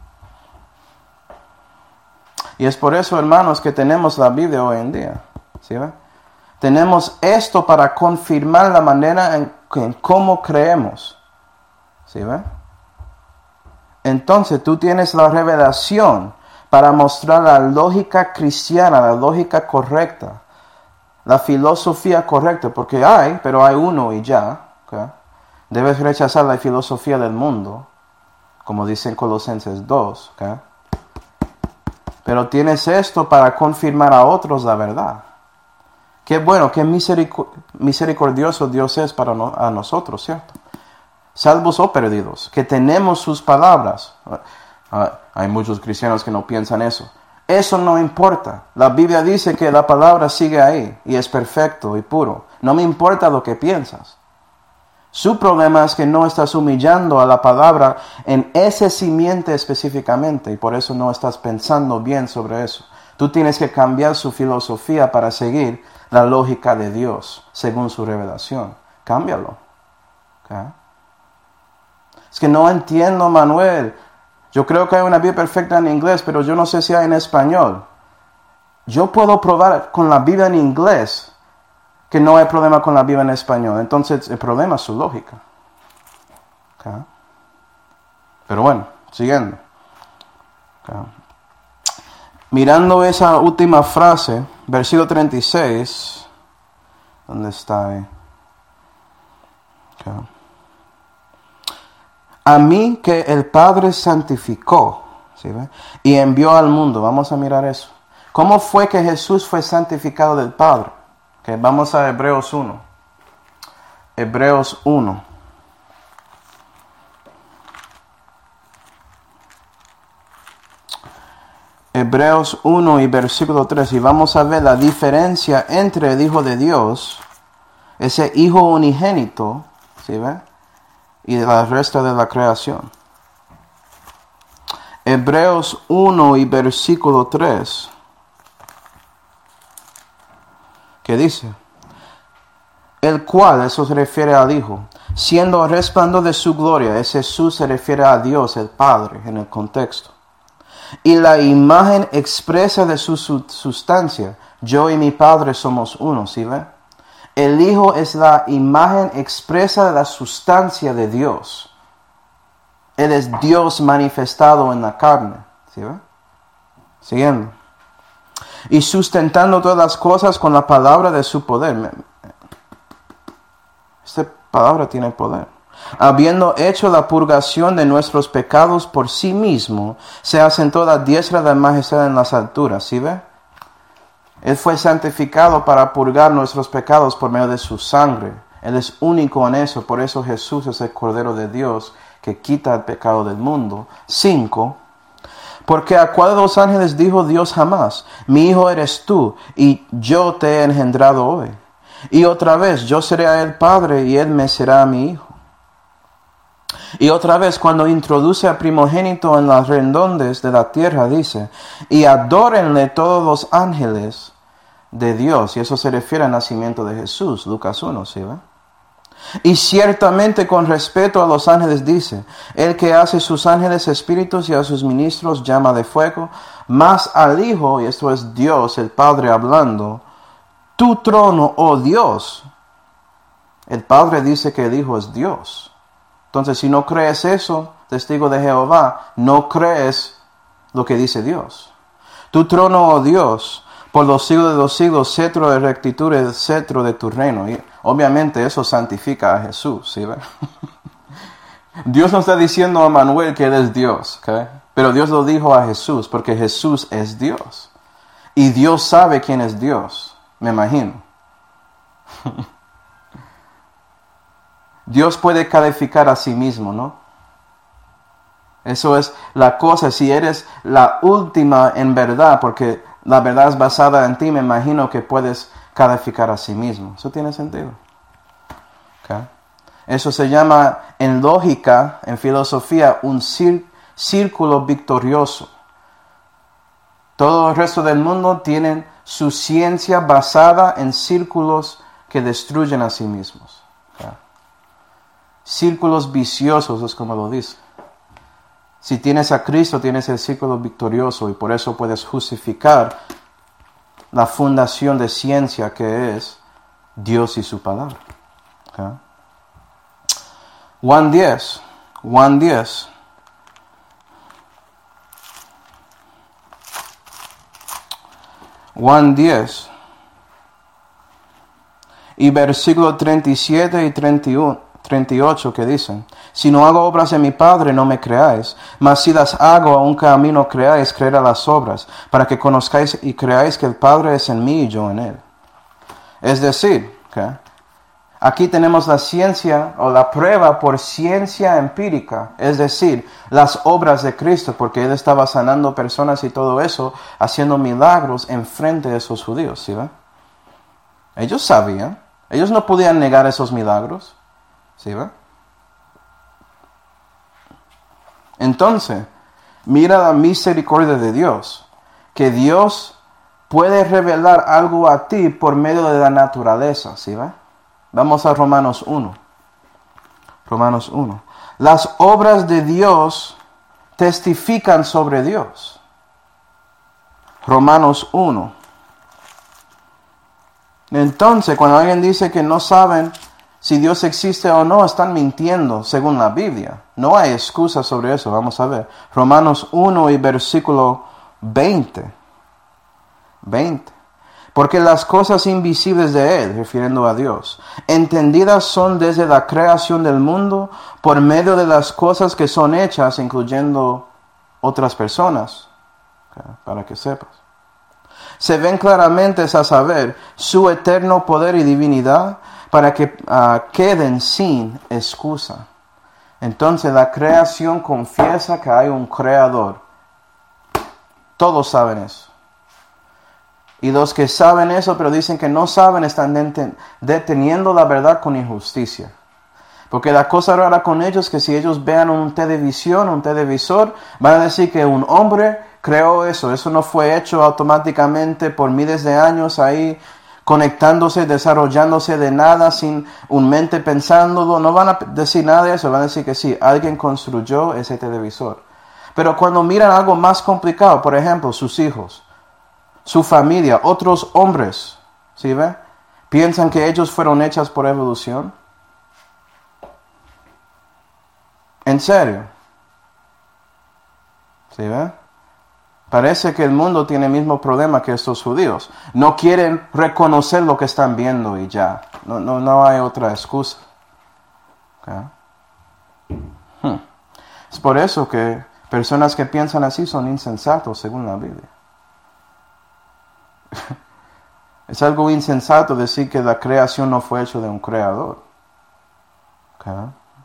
Y es por eso, hermanos, que tenemos la Biblia hoy en día. ¿Sí ve? Tenemos esto para confirmar la manera en cómo creemos. ¿Sí ve? Entonces tú tienes la revelación para mostrar la lógica cristiana, la lógica correcta, la filosofía correcta, porque pero hay uno y ya. ¿Okay? Debes rechazar la filosofía del mundo, como dice en Colosenses 2. ¿Okay? Pero tienes esto para confirmar a otros la verdad. Qué bueno, qué misericordioso Dios es para a nosotros, ¿cierto? Salvos o perdidos, que tenemos sus palabras. Hay muchos cristianos que no piensan eso. Eso no importa. La Biblia dice que la palabra sigue ahí y es perfecto y puro. No me importa lo que piensas. Su problema es que no estás humillando a la palabra en ese simiente específicamente y por eso no estás pensando bien sobre eso. Tú tienes que cambiar su filosofía para seguir la lógica de Dios según su revelación. Cámbialo. ¿Okay? Es que no entiendo, Manuel. Yo creo que hay una Biblia perfecta en inglés, pero yo no sé si hay en español. Yo puedo probar con la Biblia en inglés que no hay problema con la Biblia en español. Entonces el problema es su lógica. ¿Okay? Pero bueno, siguiendo. ¿Okay? Mirando esa última frase, versículo 36. ¿Dónde está ahí? Okay. A mí que el Padre santificó, ¿sí ve? Y envió al mundo. Vamos a mirar eso. ¿Cómo fue que Jesús fue santificado del Padre? Okay, vamos a Hebreos 1. Hebreos 1. Hebreos 1 y versículo 3. Y vamos a ver la diferencia entre el Hijo de Dios, ese Hijo unigénito, ¿sí ve? Y el resto de la creación. Hebreos 1 y versículo 3, que dice, el cual, eso se refiere al Hijo, siendo el resplandor de su gloria, ese Jesús se refiere a Dios, el Padre, en el contexto, y la imagen expresa de su sustancia. Yo y mi Padre somos uno, ¿sí ve? El Hijo es la imagen expresa de la sustancia de Dios. Él es Dios manifestado en la carne, ¿sí ve? Siguiendo. Y sustentando todas las cosas con la palabra de su poder. Esta palabra tiene poder. Habiendo hecho la purgación de nuestros pecados por sí mismo, se asentó a la diestra de la majestad en las alturas. ¿Sí ve? Él fue santificado para purgar nuestros pecados por medio de su sangre. Él es único en eso. Por eso Jesús es el Cordero de Dios que quita el pecado del mundo. 5. Porque a cuál de los ángeles dijo Dios jamás, mi hijo eres tú, y yo te he engendrado hoy. Y otra vez, yo seré a él padre, y él me será mi hijo. Y otra vez, cuando introduce al primogénito en las redondes de la tierra, dice, y adórenle todos los ángeles de Dios. Y eso se refiere al nacimiento de Jesús, Lucas 1, ¿sí ve? Y ciertamente con respeto a los ángeles dice, el que hace sus ángeles espíritus y a sus ministros llama de fuego, mas al Hijo, y esto es Dios, el Padre hablando, tu trono, oh Dios. El Padre dice que el Hijo es Dios. Entonces, si no crees eso, testigo de Jehová, no crees lo que dice Dios. Tu trono, oh Dios, por los siglos de los siglos, cetro de rectitud, el cetro de tu reino. Y obviamente eso santifica a Jesús, ¿sí ve? Dios no está diciendo a Manuel que Él es Dios, ¿ok? Pero Dios lo dijo a Jesús, porque Jesús es Dios. Y Dios sabe quién es Dios, me imagino. Dios puede calificar a sí mismo, ¿no? Eso es la cosa. Si eres la última en verdad, porque la verdad es basada en ti, me imagino que puedes calificar a sí mismo. ¿Eso tiene sentido? Okay. Eso se llama en lógica, en filosofía, un círculo victorioso. Todo el resto del mundo tiene su ciencia basada en círculos que destruyen a sí mismos. Okay. Círculos viciosos es como lo dice. Si tienes a Cristo, tienes el círculo victorioso y por eso puedes justificar la fundación de ciencia que es Dios y su palabra. Okay. Juan 10. Juan 10. Y versículo 37 y 38 que dicen, si no hago obras de mi Padre, no me creáis, mas si las hago, aunque a mí no creáis, creed a las obras, para que conozcáis y creáis que el Padre es en mí y yo en él. Es decir, okay, aquí tenemos la ciencia o la prueba por ciencia empírica, es decir, las obras de Cristo, porque Él estaba sanando personas y todo eso, haciendo milagros en frente de esos judíos, ¿sí ve? Ellos sabían, ellos no podían negar esos milagros, ¿sí ve? Entonces, mira la misericordia de Dios, que Dios puede revelar algo a ti por medio de la naturaleza, ¿sí ve? Vamos a Romanos 1. Romanos 1. Las obras de Dios testifican sobre Dios. Romanos 1. Entonces, cuando alguien dice que no saben si Dios existe o no, están mintiendo según la Biblia. No hay excusa sobre eso. Vamos a ver. Romanos 1 y versículo 20. Porque las cosas invisibles de Él, refiriendo a Dios, entendidas son desde la creación del mundo por medio de las cosas que son hechas, incluyendo otras personas, okay, para que sepas. Se ven claramente, es a saber, su eterno poder y divinidad para que queden sin excusa. Entonces la creación confiesa que hay un creador. Todos saben eso. Y los que saben eso, pero dicen que no saben, están deteniendo la verdad con injusticia. Porque la cosa rara con ellos es que si ellos vean un televisor, van a decir que un hombre creó eso. Eso no fue hecho automáticamente por miles de años ahí, conectándose, desarrollándose de nada, sin un mente pensándolo. No van a decir nada de eso, van a decir que sí, alguien construyó ese televisor. Pero cuando miran algo más complicado, por ejemplo, sus hijos, su familia, otros hombres, ¿sí ve? ¿Piensan que ellos fueron hechos por evolución? ¿En serio? ¿Sí ve? Parece que el mundo tiene el mismo problema que estos judíos. No quieren reconocer lo que están viendo y ya. No hay otra excusa. ¿Okay? Es por eso que personas que piensan así son insensatos según la Biblia. Es algo insensato decir que la creación no fue hecha de un creador. ¿Okay?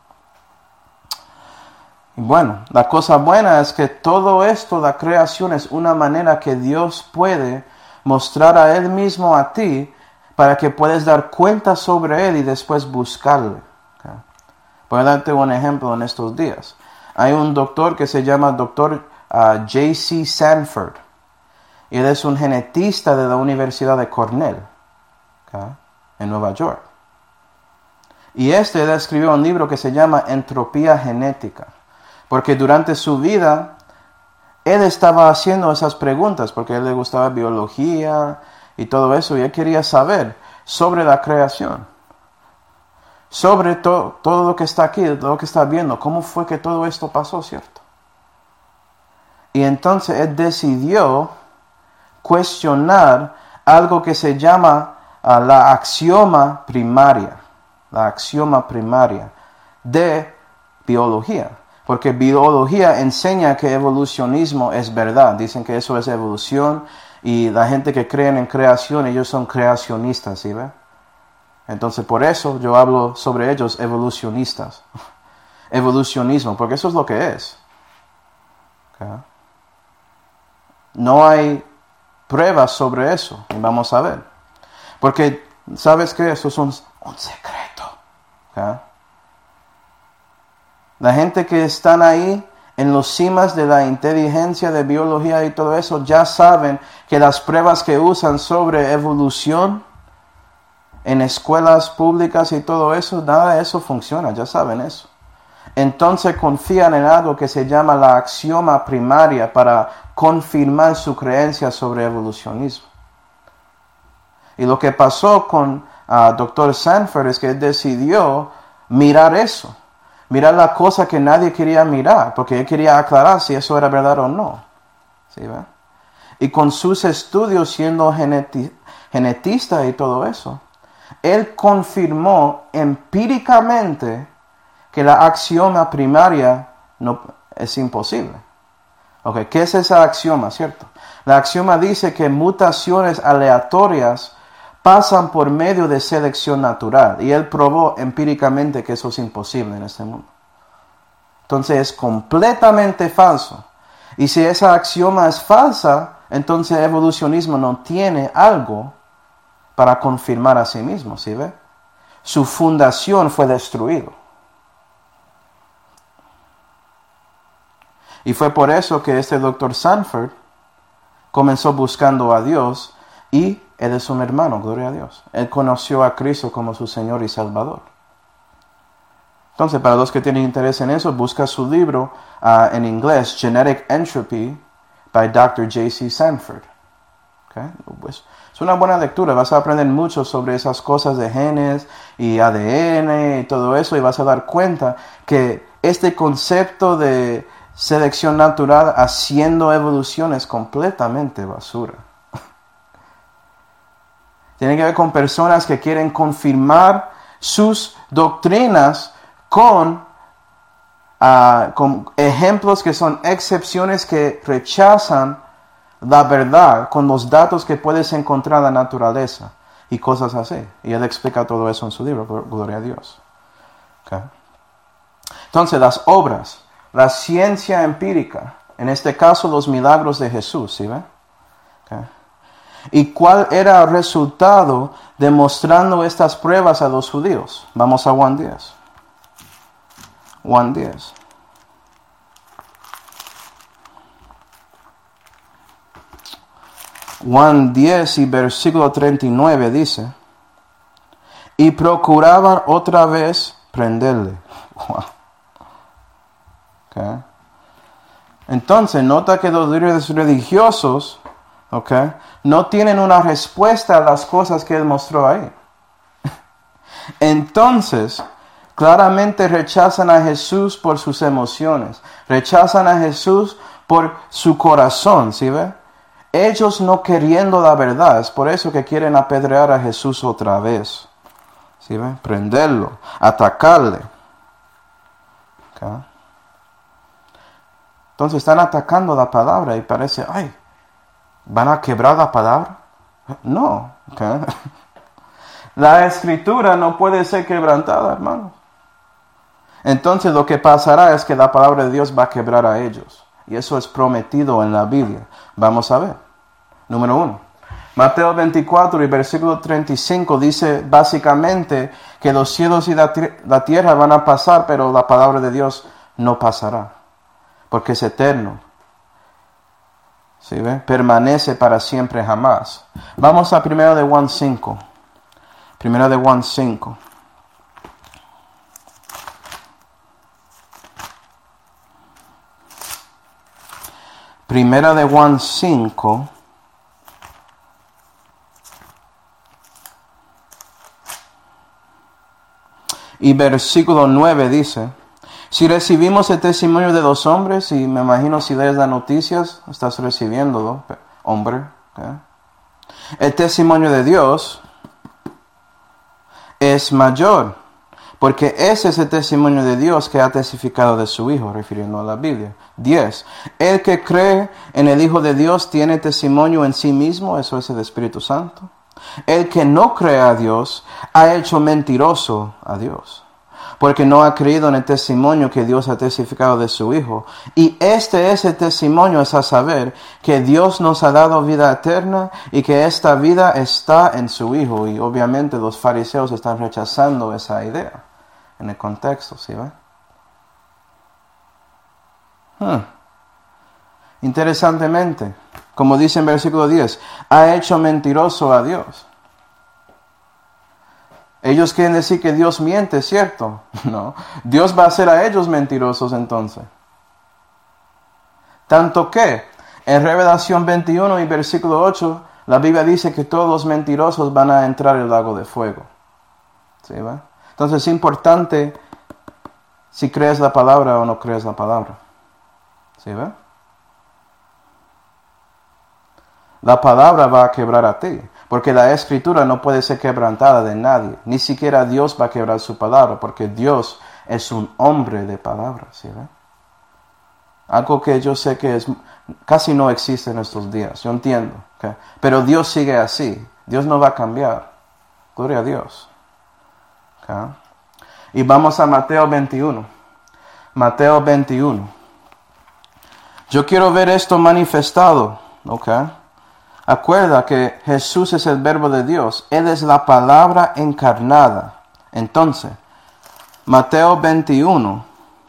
Y bueno, la cosa buena es que todo esto, la creación, es una manera que Dios puede mostrar a Él mismo a ti para que puedas dar cuenta sobre Él y después buscarle. ¿Okay? Voy a darte un ejemplo en estos días. Hay un doctor que se llama Dr. J.C. Sanford. Y él es un genetista de la Universidad de Cornell, ¿okay? En Nueva York. Y él escribió un libro que se llama Entropía Genética. Porque durante su vida, él estaba haciendo esas preguntas, porque a él le gustaba biología y todo eso, y él quería saber sobre la creación. Sobre todo lo que está aquí, todo lo que está viendo, cómo fue que todo esto pasó, ¿cierto? Y entonces él decidió cuestionar algo que se llama la axioma primaria de biología. Porque biología enseña que evolucionismo es verdad. Dicen que eso es evolución y la gente que cree en creación, ellos son creacionistas, ¿sí ve? Entonces por eso yo hablo sobre ellos evolucionistas. Evolucionismo, porque eso es lo que es. ¿Okay? No hay pruebas sobre eso, y vamos a ver. Porque, ¿sabes qué? Eso es un secreto. ¿Okay? La gente que están ahí en los cimas de la inteligencia de biología y todo eso, ya saben que las pruebas que usan sobre evolución en escuelas públicas y todo eso, nada de eso funciona, ya saben eso. Entonces confían en algo que se llama la axioma primaria para confirmar su creencia sobre evolucionismo. Y lo que pasó con Dr. Sanford es que él decidió mirar eso. Mirar la cosa que nadie quería mirar, porque él quería aclarar si eso era verdad o no. ¿Sí, ve? Y con sus estudios siendo genetista y todo eso, él confirmó empíricamente que la axioma primaria no es imposible. Okay, ¿qué es esa axioma, cierto? La axioma dice que mutaciones aleatorias pasan por medio de selección natural. Y él probó empíricamente que eso es imposible en este mundo. Entonces es completamente falso. Y si esa axioma es falsa, entonces el evolucionismo no tiene algo para confirmar a sí mismo, ¿sí ve? Su fundación fue destruida. Y fue por eso que este Dr. Sanford comenzó buscando a Dios y él es un hermano, gloria a Dios. Él conoció a Cristo como su Señor y Salvador. Entonces, para los que tienen interés en eso, busca su libro en inglés, Genetic Entropy, by Dr. J.C. Sanford. Okay? Pues, es una buena lectura, vas a aprender mucho sobre esas cosas de genes y ADN y todo eso, y vas a dar cuenta que este concepto de selección natural haciendo evolución es completamente basura. Tiene que ver con personas que quieren confirmar sus doctrinas con ejemplos que son excepciones que rechazan la verdad con los datos que puedes encontrar en la naturaleza y cosas así. Y él explica todo eso en su libro, gloria a Dios. Okay. Entonces, las obras, la ciencia empírica, en este caso los milagros de Jesús, ¿sí ven? Okay. ¿Y cuál era el resultado de mostrando estas pruebas a los judíos? Vamos a Juan 10. Juan 10. Juan 10 y versículo 39 dice, y procuraban otra vez prenderle. Wow. Okay. Entonces, nota que los líderes religiosos, okay, no tienen una respuesta a las cosas que él mostró ahí. Entonces, claramente rechazan a Jesús por sus emociones. Rechazan a Jesús por su corazón, ¿sí ve? Ellos no queriendo la verdad, es por eso que quieren apedrear a Jesús otra vez. ¿Sí ve? Prenderlo, atacarle. Okay. Entonces están atacando la palabra y parece, ay, ¿van a quebrar la palabra? No. Okay. La escritura no puede ser quebrantada, hermano. Entonces lo que pasará es que la palabra de Dios va a quebrar a ellos. Y eso es prometido en la Biblia. Vamos a ver. Número 1. Mateo 24 y versículo 35 dice básicamente que los cielos y la tierra van a pasar, pero la palabra de Dios no pasará. Porque es eterno. ¿Sí ve? Permanece para siempre jamás. Vamos a 1 de Juan 5. 1 de Juan 5. Primera de Juan 5. Y versículo 9 dice, si recibimos el testimonio de los hombres, y me imagino si lees las noticias, estás recibiéndolo, hombre. ¿Okay? El testimonio de Dios es mayor, porque ese es el testimonio de Dios que ha testificado de su Hijo, refiriendo a la Biblia. 10. El que cree en el Hijo de Dios tiene testimonio en sí mismo, eso es el Espíritu Santo. El que no cree a Dios ha hecho mentiroso a Dios, porque no ha creído en el testimonio que Dios ha testificado de su Hijo. Y este es el testimonio, es a saber, que Dios nos ha dado vida eterna y que esta vida está en su Hijo. Y obviamente los fariseos están rechazando esa idea en el contexto, ¿sí ve? Interesantemente, como dice en versículo 10, ha hecho mentiroso a Dios. Ellos quieren decir que Dios miente, ¿cierto? No. Dios va a hacer a ellos mentirosos entonces. Tanto que en Revelación 21 y versículo 8, la Biblia dice que todos los mentirosos van a entrar al lago de fuego. ¿Sí va? Entonces es importante si crees la palabra o no crees la palabra. ¿Sí va? La palabra va a quebrar a ti, porque la escritura no puede ser quebrantada de nadie. Ni siquiera Dios va a quebrar su palabra, porque Dios es un hombre de palabra, ¿sí ve? Algo que yo sé que casi no existe en estos días, yo entiendo. ¿Okay? Pero Dios sigue así, Dios no va a cambiar. Gloria a Dios. ¿Okay? Y vamos a Mateo 21. Mateo 21. Yo quiero ver esto manifestado, ¿ok? Acuerda que Jesús es el verbo de Dios. Él es la palabra encarnada. Entonces, Mateo 21.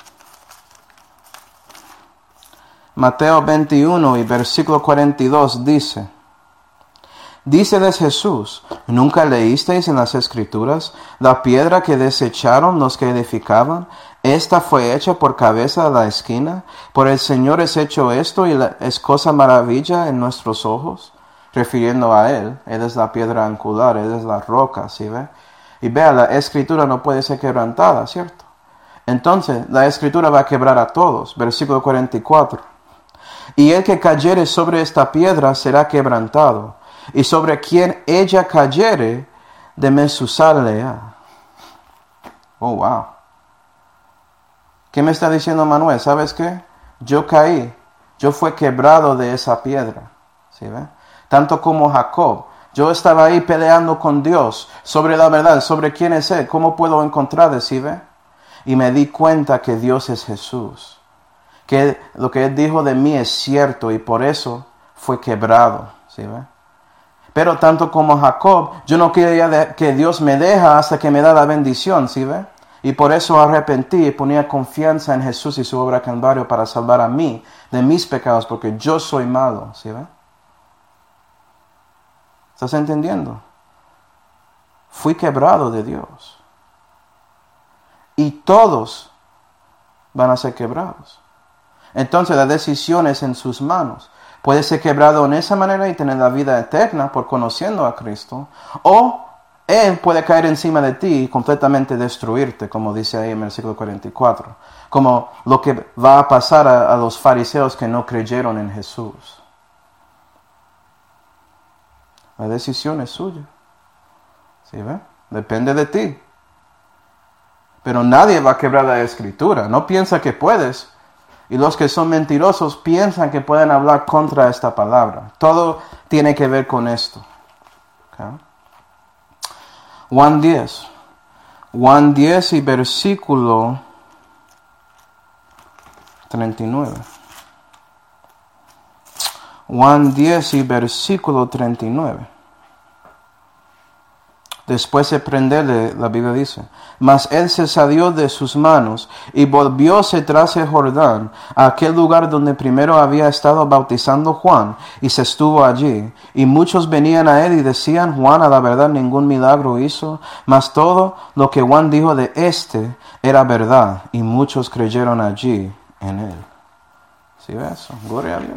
Mateo 21 y versículo 42 dice, díceles Jesús, ¿nunca leísteis en las Escrituras la piedra que desecharon los que edificaban? Esta fue hecha por cabeza de la esquina. Por el Señor es hecho esto y es cosa maravilla en nuestros ojos. Refiriendo a Él es la piedra angular, Él es la roca, ¿sí ve? Y vea, la escritura no puede ser quebrantada, ¿cierto? Entonces, la escritura va a quebrar a todos. Versículo 44. Y el que cayere sobre esta piedra será quebrantado, y sobre quien ella cayere, de Mesuzá le ha. Oh, wow. ¿Qué me está diciendo Manuel? ¿Sabes qué? Yo caí, yo fui quebrado de esa piedra, ¿sí ve? Tanto como Jacob. Yo estaba ahí peleando con Dios sobre la verdad, sobre quién es Él, cómo puedo encontrar, ¿sí ve? Y me di cuenta que Dios es Jesús. Que lo que Él dijo de mí es cierto y por eso fue quebrado, ¿sí ve? Pero tanto como Jacob, yo no quería que Dios me deja hasta que me da la bendición, ¿sí ve? Y por eso arrepentí y ponía confianza en Jesús y su obra Calvario para salvar a mí de mis pecados, porque yo soy malo. ¿Sí ve? ¿Estás entendiendo? Fui quebrado de Dios. Y todos van a ser quebrados. Entonces la decisión es en sus manos. Puede ser quebrado en esa manera y tener la vida eterna por conociendo a Cristo. O Él puede caer encima de ti y completamente destruirte, como dice ahí en el versículo 44. Como lo que va a pasar a los fariseos que no creyeron en Jesús. La decisión es suya. ¿Sí ve? Depende de ti. Pero nadie va a quebrar la Escritura. No piensa que puedes. Y los que son mentirosos piensan que pueden hablar contra esta palabra. Todo tiene que ver con esto. ¿Okay? Juan 10. Juan 10 y versículo 39. Juan 10 y versículo 39. Después de prenderle, la Biblia dice, mas él se salió de sus manos y volvióse tras el Jordán, a aquel lugar donde primero había estado bautizando Juan, y se estuvo allí. Y muchos venían a él y decían, Juan a la verdad ningún milagro hizo, mas todo lo que Juan dijo de éste era verdad, y muchos creyeron allí en él. ¿Sí ves eso? Gloria a Dios.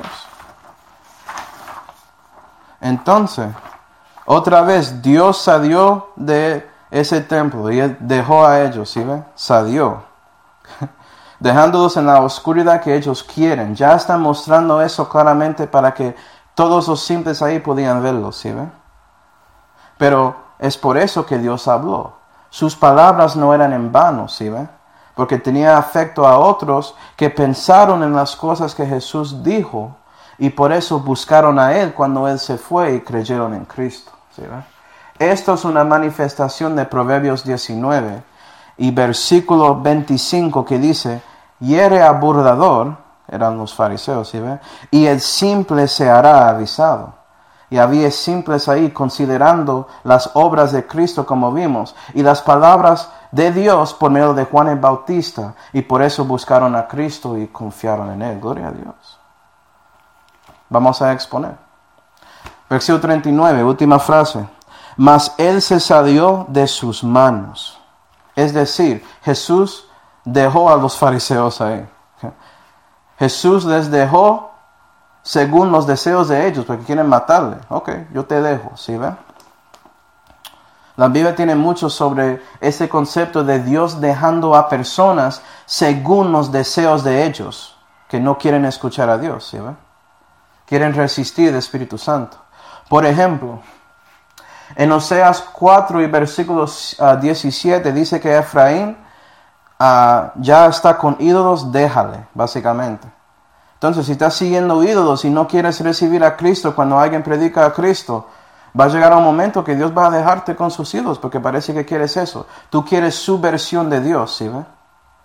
Entonces, otra vez, Dios salió de ese templo y Él dejó a ellos, ¿sí ve? Salió. Dejándolos en la oscuridad que ellos quieren. Ya están mostrando eso claramente para que todos los simples ahí podían verlo, ¿sí ve? Pero es por eso que Dios habló. Sus palabras no eran en vano, ¿sí ve? Porque tenía afecto a otros que pensaron en las cosas que Jesús dijo. Y por eso buscaron a Él cuando Él se fue y creyeron en Cristo. ¿Sí, esto es una manifestación de Proverbios 19 y versículo 25 que dice, hiere a burlador, eran los fariseos, ¿sí, y el simple se hará avisado. Y había simples ahí considerando las obras de Cristo como vimos y las palabras de Dios por medio de Juan el Bautista. Y por eso buscaron a Cristo y confiaron en Él. Gloria a Dios. Vamos a exponer. Versículo 39, última frase. Mas Él se salió de sus manos. Es decir, Jesús dejó a los fariseos ahí. Jesús les dejó según los deseos de ellos, porque quieren matarle. Ok, yo te dejo, ¿sí ven? La Biblia tiene mucho sobre ese concepto de Dios dejando a personas según los deseos de ellos, que no quieren escuchar a Dios, ¿sí ven? Quieren resistir al Espíritu Santo. Por ejemplo, en Oseas 4 y versículo 17 dice que Efraín ya está con ídolos, déjale, básicamente. Entonces, si estás siguiendo ídolos y no quieres recibir a Cristo cuando alguien predica a Cristo, va a llegar un momento que Dios va a dejarte con sus ídolos porque parece que quieres eso. Tú quieres su versión de Dios, ¿sí ve?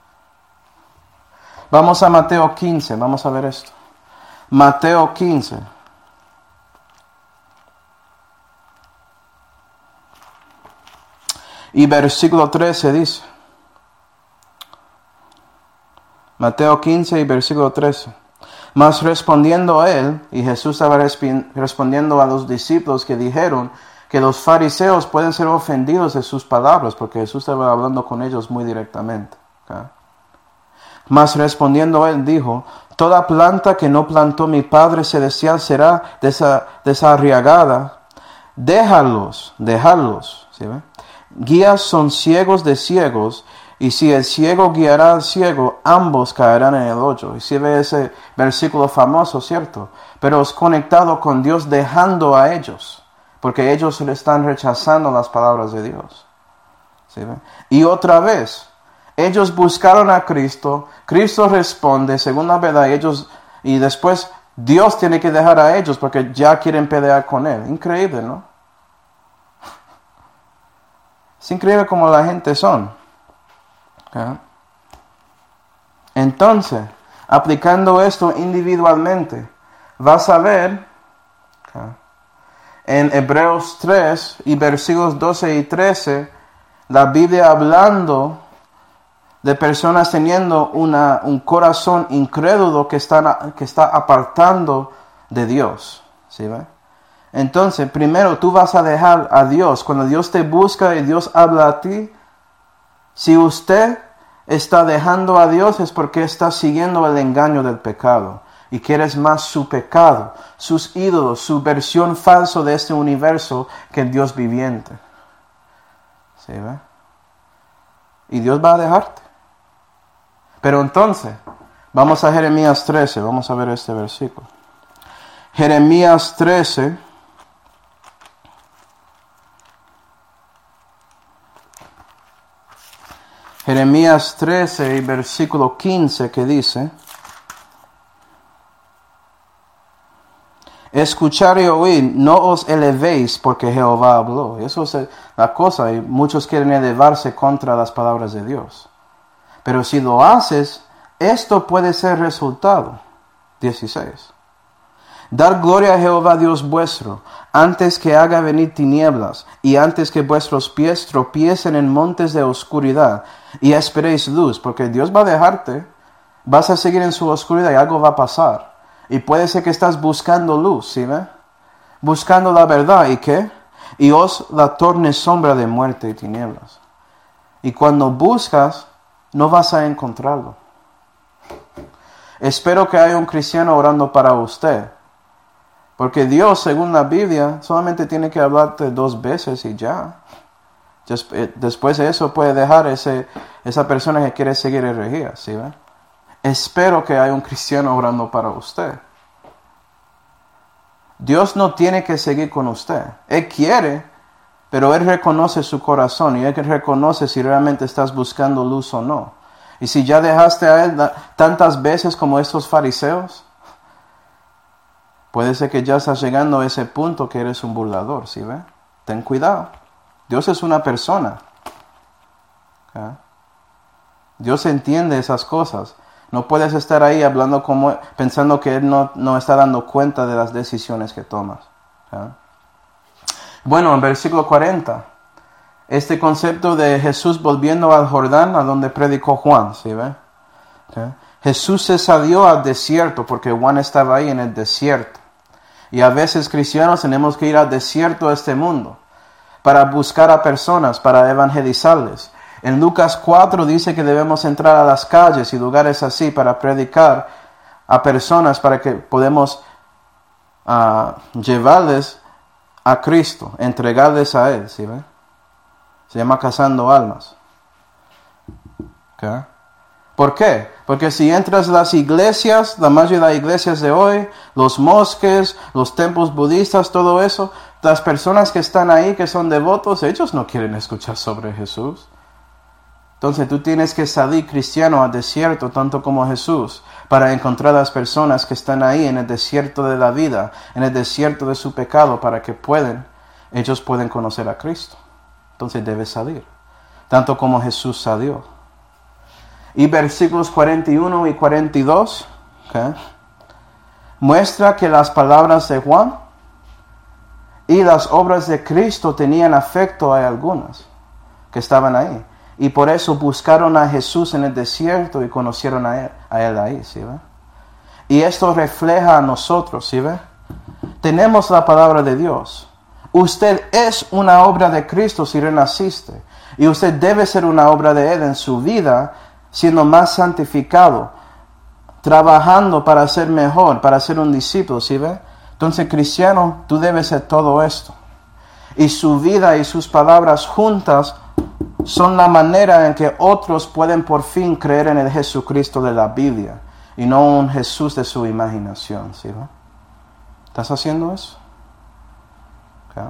Vamos a Mateo 15, vamos a ver esto. Mateo 15. Y versículo 13 dice. Mateo 15 y versículo 13. Mas respondiendo a él, y Jesús estaba respondiendo a los discípulos que dijeron que los fariseos pueden ser ofendidos de sus palabras, porque Jesús estaba hablando con ellos muy directamente. ¿Okay? Mas respondiendo él dijo, toda planta que no plantó mi Padre Celestial será desarraigada. Déjalos, ¿sí ve? Guías son ciegos de ciegos, y si el ciego guiará al ciego, ambos caerán en el hoyo. Y si ve ese versículo famoso, ¿cierto? Pero es conectado con Dios dejando a ellos, porque ellos le están rechazando las palabras de Dios. ¿Sí ve? Y otra vez, ellos buscaron a Cristo, Cristo responde según la verdad, y después Dios tiene que dejar a ellos porque ya quieren pelear con Él. Increíble, ¿no? Es increíble como la gente son. ¿Okay? Entonces, aplicando esto individualmente, vas a ver ¿okay? en Hebreos 3 y versículos 12 y 13, la Biblia hablando de personas teniendo un corazón incrédulo que está apartando de Dios. ¿Sí ve? Entonces, primero tú vas a dejar a Dios. Cuando Dios te busca y Dios habla a ti, si usted está dejando a Dios es porque está siguiendo el engaño del pecado y quieres más su pecado, sus ídolos, su versión falsa de este universo que el Dios viviente. ¿Sí ve? Y Dios va a dejarte. Pero entonces, vamos a Jeremías 13, vamos a ver este versículo. Jeremías 13. Jeremías 13, versículo 15, que dice: escuchar y oír, no os elevéis, porque Jehová habló. Eso es la cosa, y muchos quieren elevarse contra las palabras de Dios. Pero si lo haces, esto puede ser resultado. 16. Dar gloria a Jehová Dios vuestro, antes que haga venir tinieblas, y antes que vuestros pies tropiecen en montes de oscuridad, y esperéis luz, porque Dios va a dejarte, vas a seguir en su oscuridad y algo va a pasar. Y puede ser que estás buscando luz, ¿sí ve? Buscando la verdad, ¿y qué? Y os la torne sombra de muerte y tinieblas. Y cuando buscas, no vas a encontrarlo. Espero que haya un cristiano orando para usted. Porque Dios, según la Biblia, solamente tiene que hablarte 2 veces y ya. Después de eso puede dejar esa persona que quiere seguir herejía, ¿sí ve? Espero que haya un cristiano orando para usted. Dios no tiene que seguir con usted. Él quiere, pero Él reconoce su corazón y Él reconoce si realmente estás buscando luz o no. Y si ya dejaste a Él tantas veces como estos fariseos, puede ser que ya estás llegando a ese punto que eres un burlador, ¿sí ve? Ten cuidado. Dios es una persona. ¿Okay? Dios entiende esas cosas. No puedes estar ahí hablando pensando que Él no está dando cuenta de las decisiones que tomas. ¿Okay? Bueno, en versículo 40, este concepto de Jesús volviendo al Jordán, a donde predicó Juan, ¿sí ve? ¿Okay? Jesús se salió al desierto porque Juan estaba ahí en el desierto. Y a veces cristianos tenemos que ir al desierto de este mundo para buscar a personas, para evangelizarles. En Lucas 4 dice que debemos entrar a las calles y lugares así para predicar a personas para que podamos llevarles a Cristo, entregarles a Él, ¿sí ve? Se llama cazando almas. ¿Okay? ¿Por qué? Porque si entras a las iglesias, la mayoría de las iglesias de hoy, los mosques, los templos budistas, todo eso, las personas que están ahí, que son devotos, ellos no quieren escuchar sobre Jesús. Entonces tú tienes que salir cristiano al desierto, tanto como Jesús, para encontrar a las personas que están ahí en el desierto de la vida, en el desierto de su pecado, para que ellos pueden conocer a Cristo. Entonces debes salir, tanto como Jesús salió. Y versículos 41 y 42, ¿okay? Muestra que las palabras de Juan y las obras de Cristo tenían afecto a algunas que estaban ahí. Y por eso buscaron a Jesús en el desierto y conocieron a él ahí, ¿sí ve? Y esto refleja a nosotros, ¿sí ve? Tenemos la palabra de Dios. Usted es una obra de Cristo si renaciste. Y usted debe ser una obra de Él en su vida, siendo más santificado, trabajando para ser mejor, para ser un discípulo, ¿sí ve? Entonces, cristiano, tú debes ser todo esto. Y su vida y sus palabras juntas son la manera en que otros pueden por fin creer en el Jesucristo de la Biblia y no un Jesús de su imaginación, ¿sí ve? ¿Estás haciendo eso? Okay.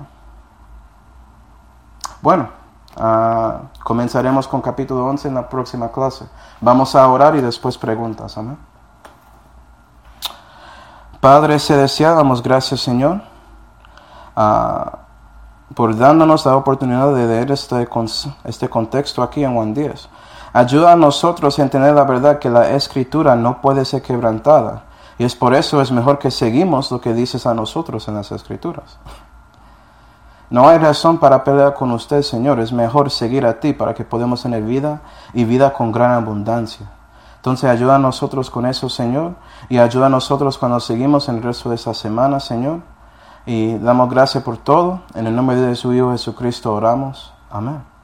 Bueno, comenzaremos con capítulo 11 en la próxima clase. Vamos a orar y después preguntas, amén. Padre celestial, damos gracias, Señor, por dándonos la oportunidad de leer este contexto aquí en Juan 10. Ayuda a nosotros a entender la verdad que la Escritura no puede ser quebrantada. Y es por eso es mejor que seguimos lo que dices a nosotros en las Escrituras. No hay razón para pelear con usted, Señor. Es mejor seguir a ti para que podamos tener vida y vida con gran abundancia. Entonces ayuda a nosotros con eso, Señor, y ayuda a nosotros cuando seguimos en el resto de esta semana, Señor. Y damos gracias por todo. En el nombre de su Hijo Jesucristo oramos. Amén.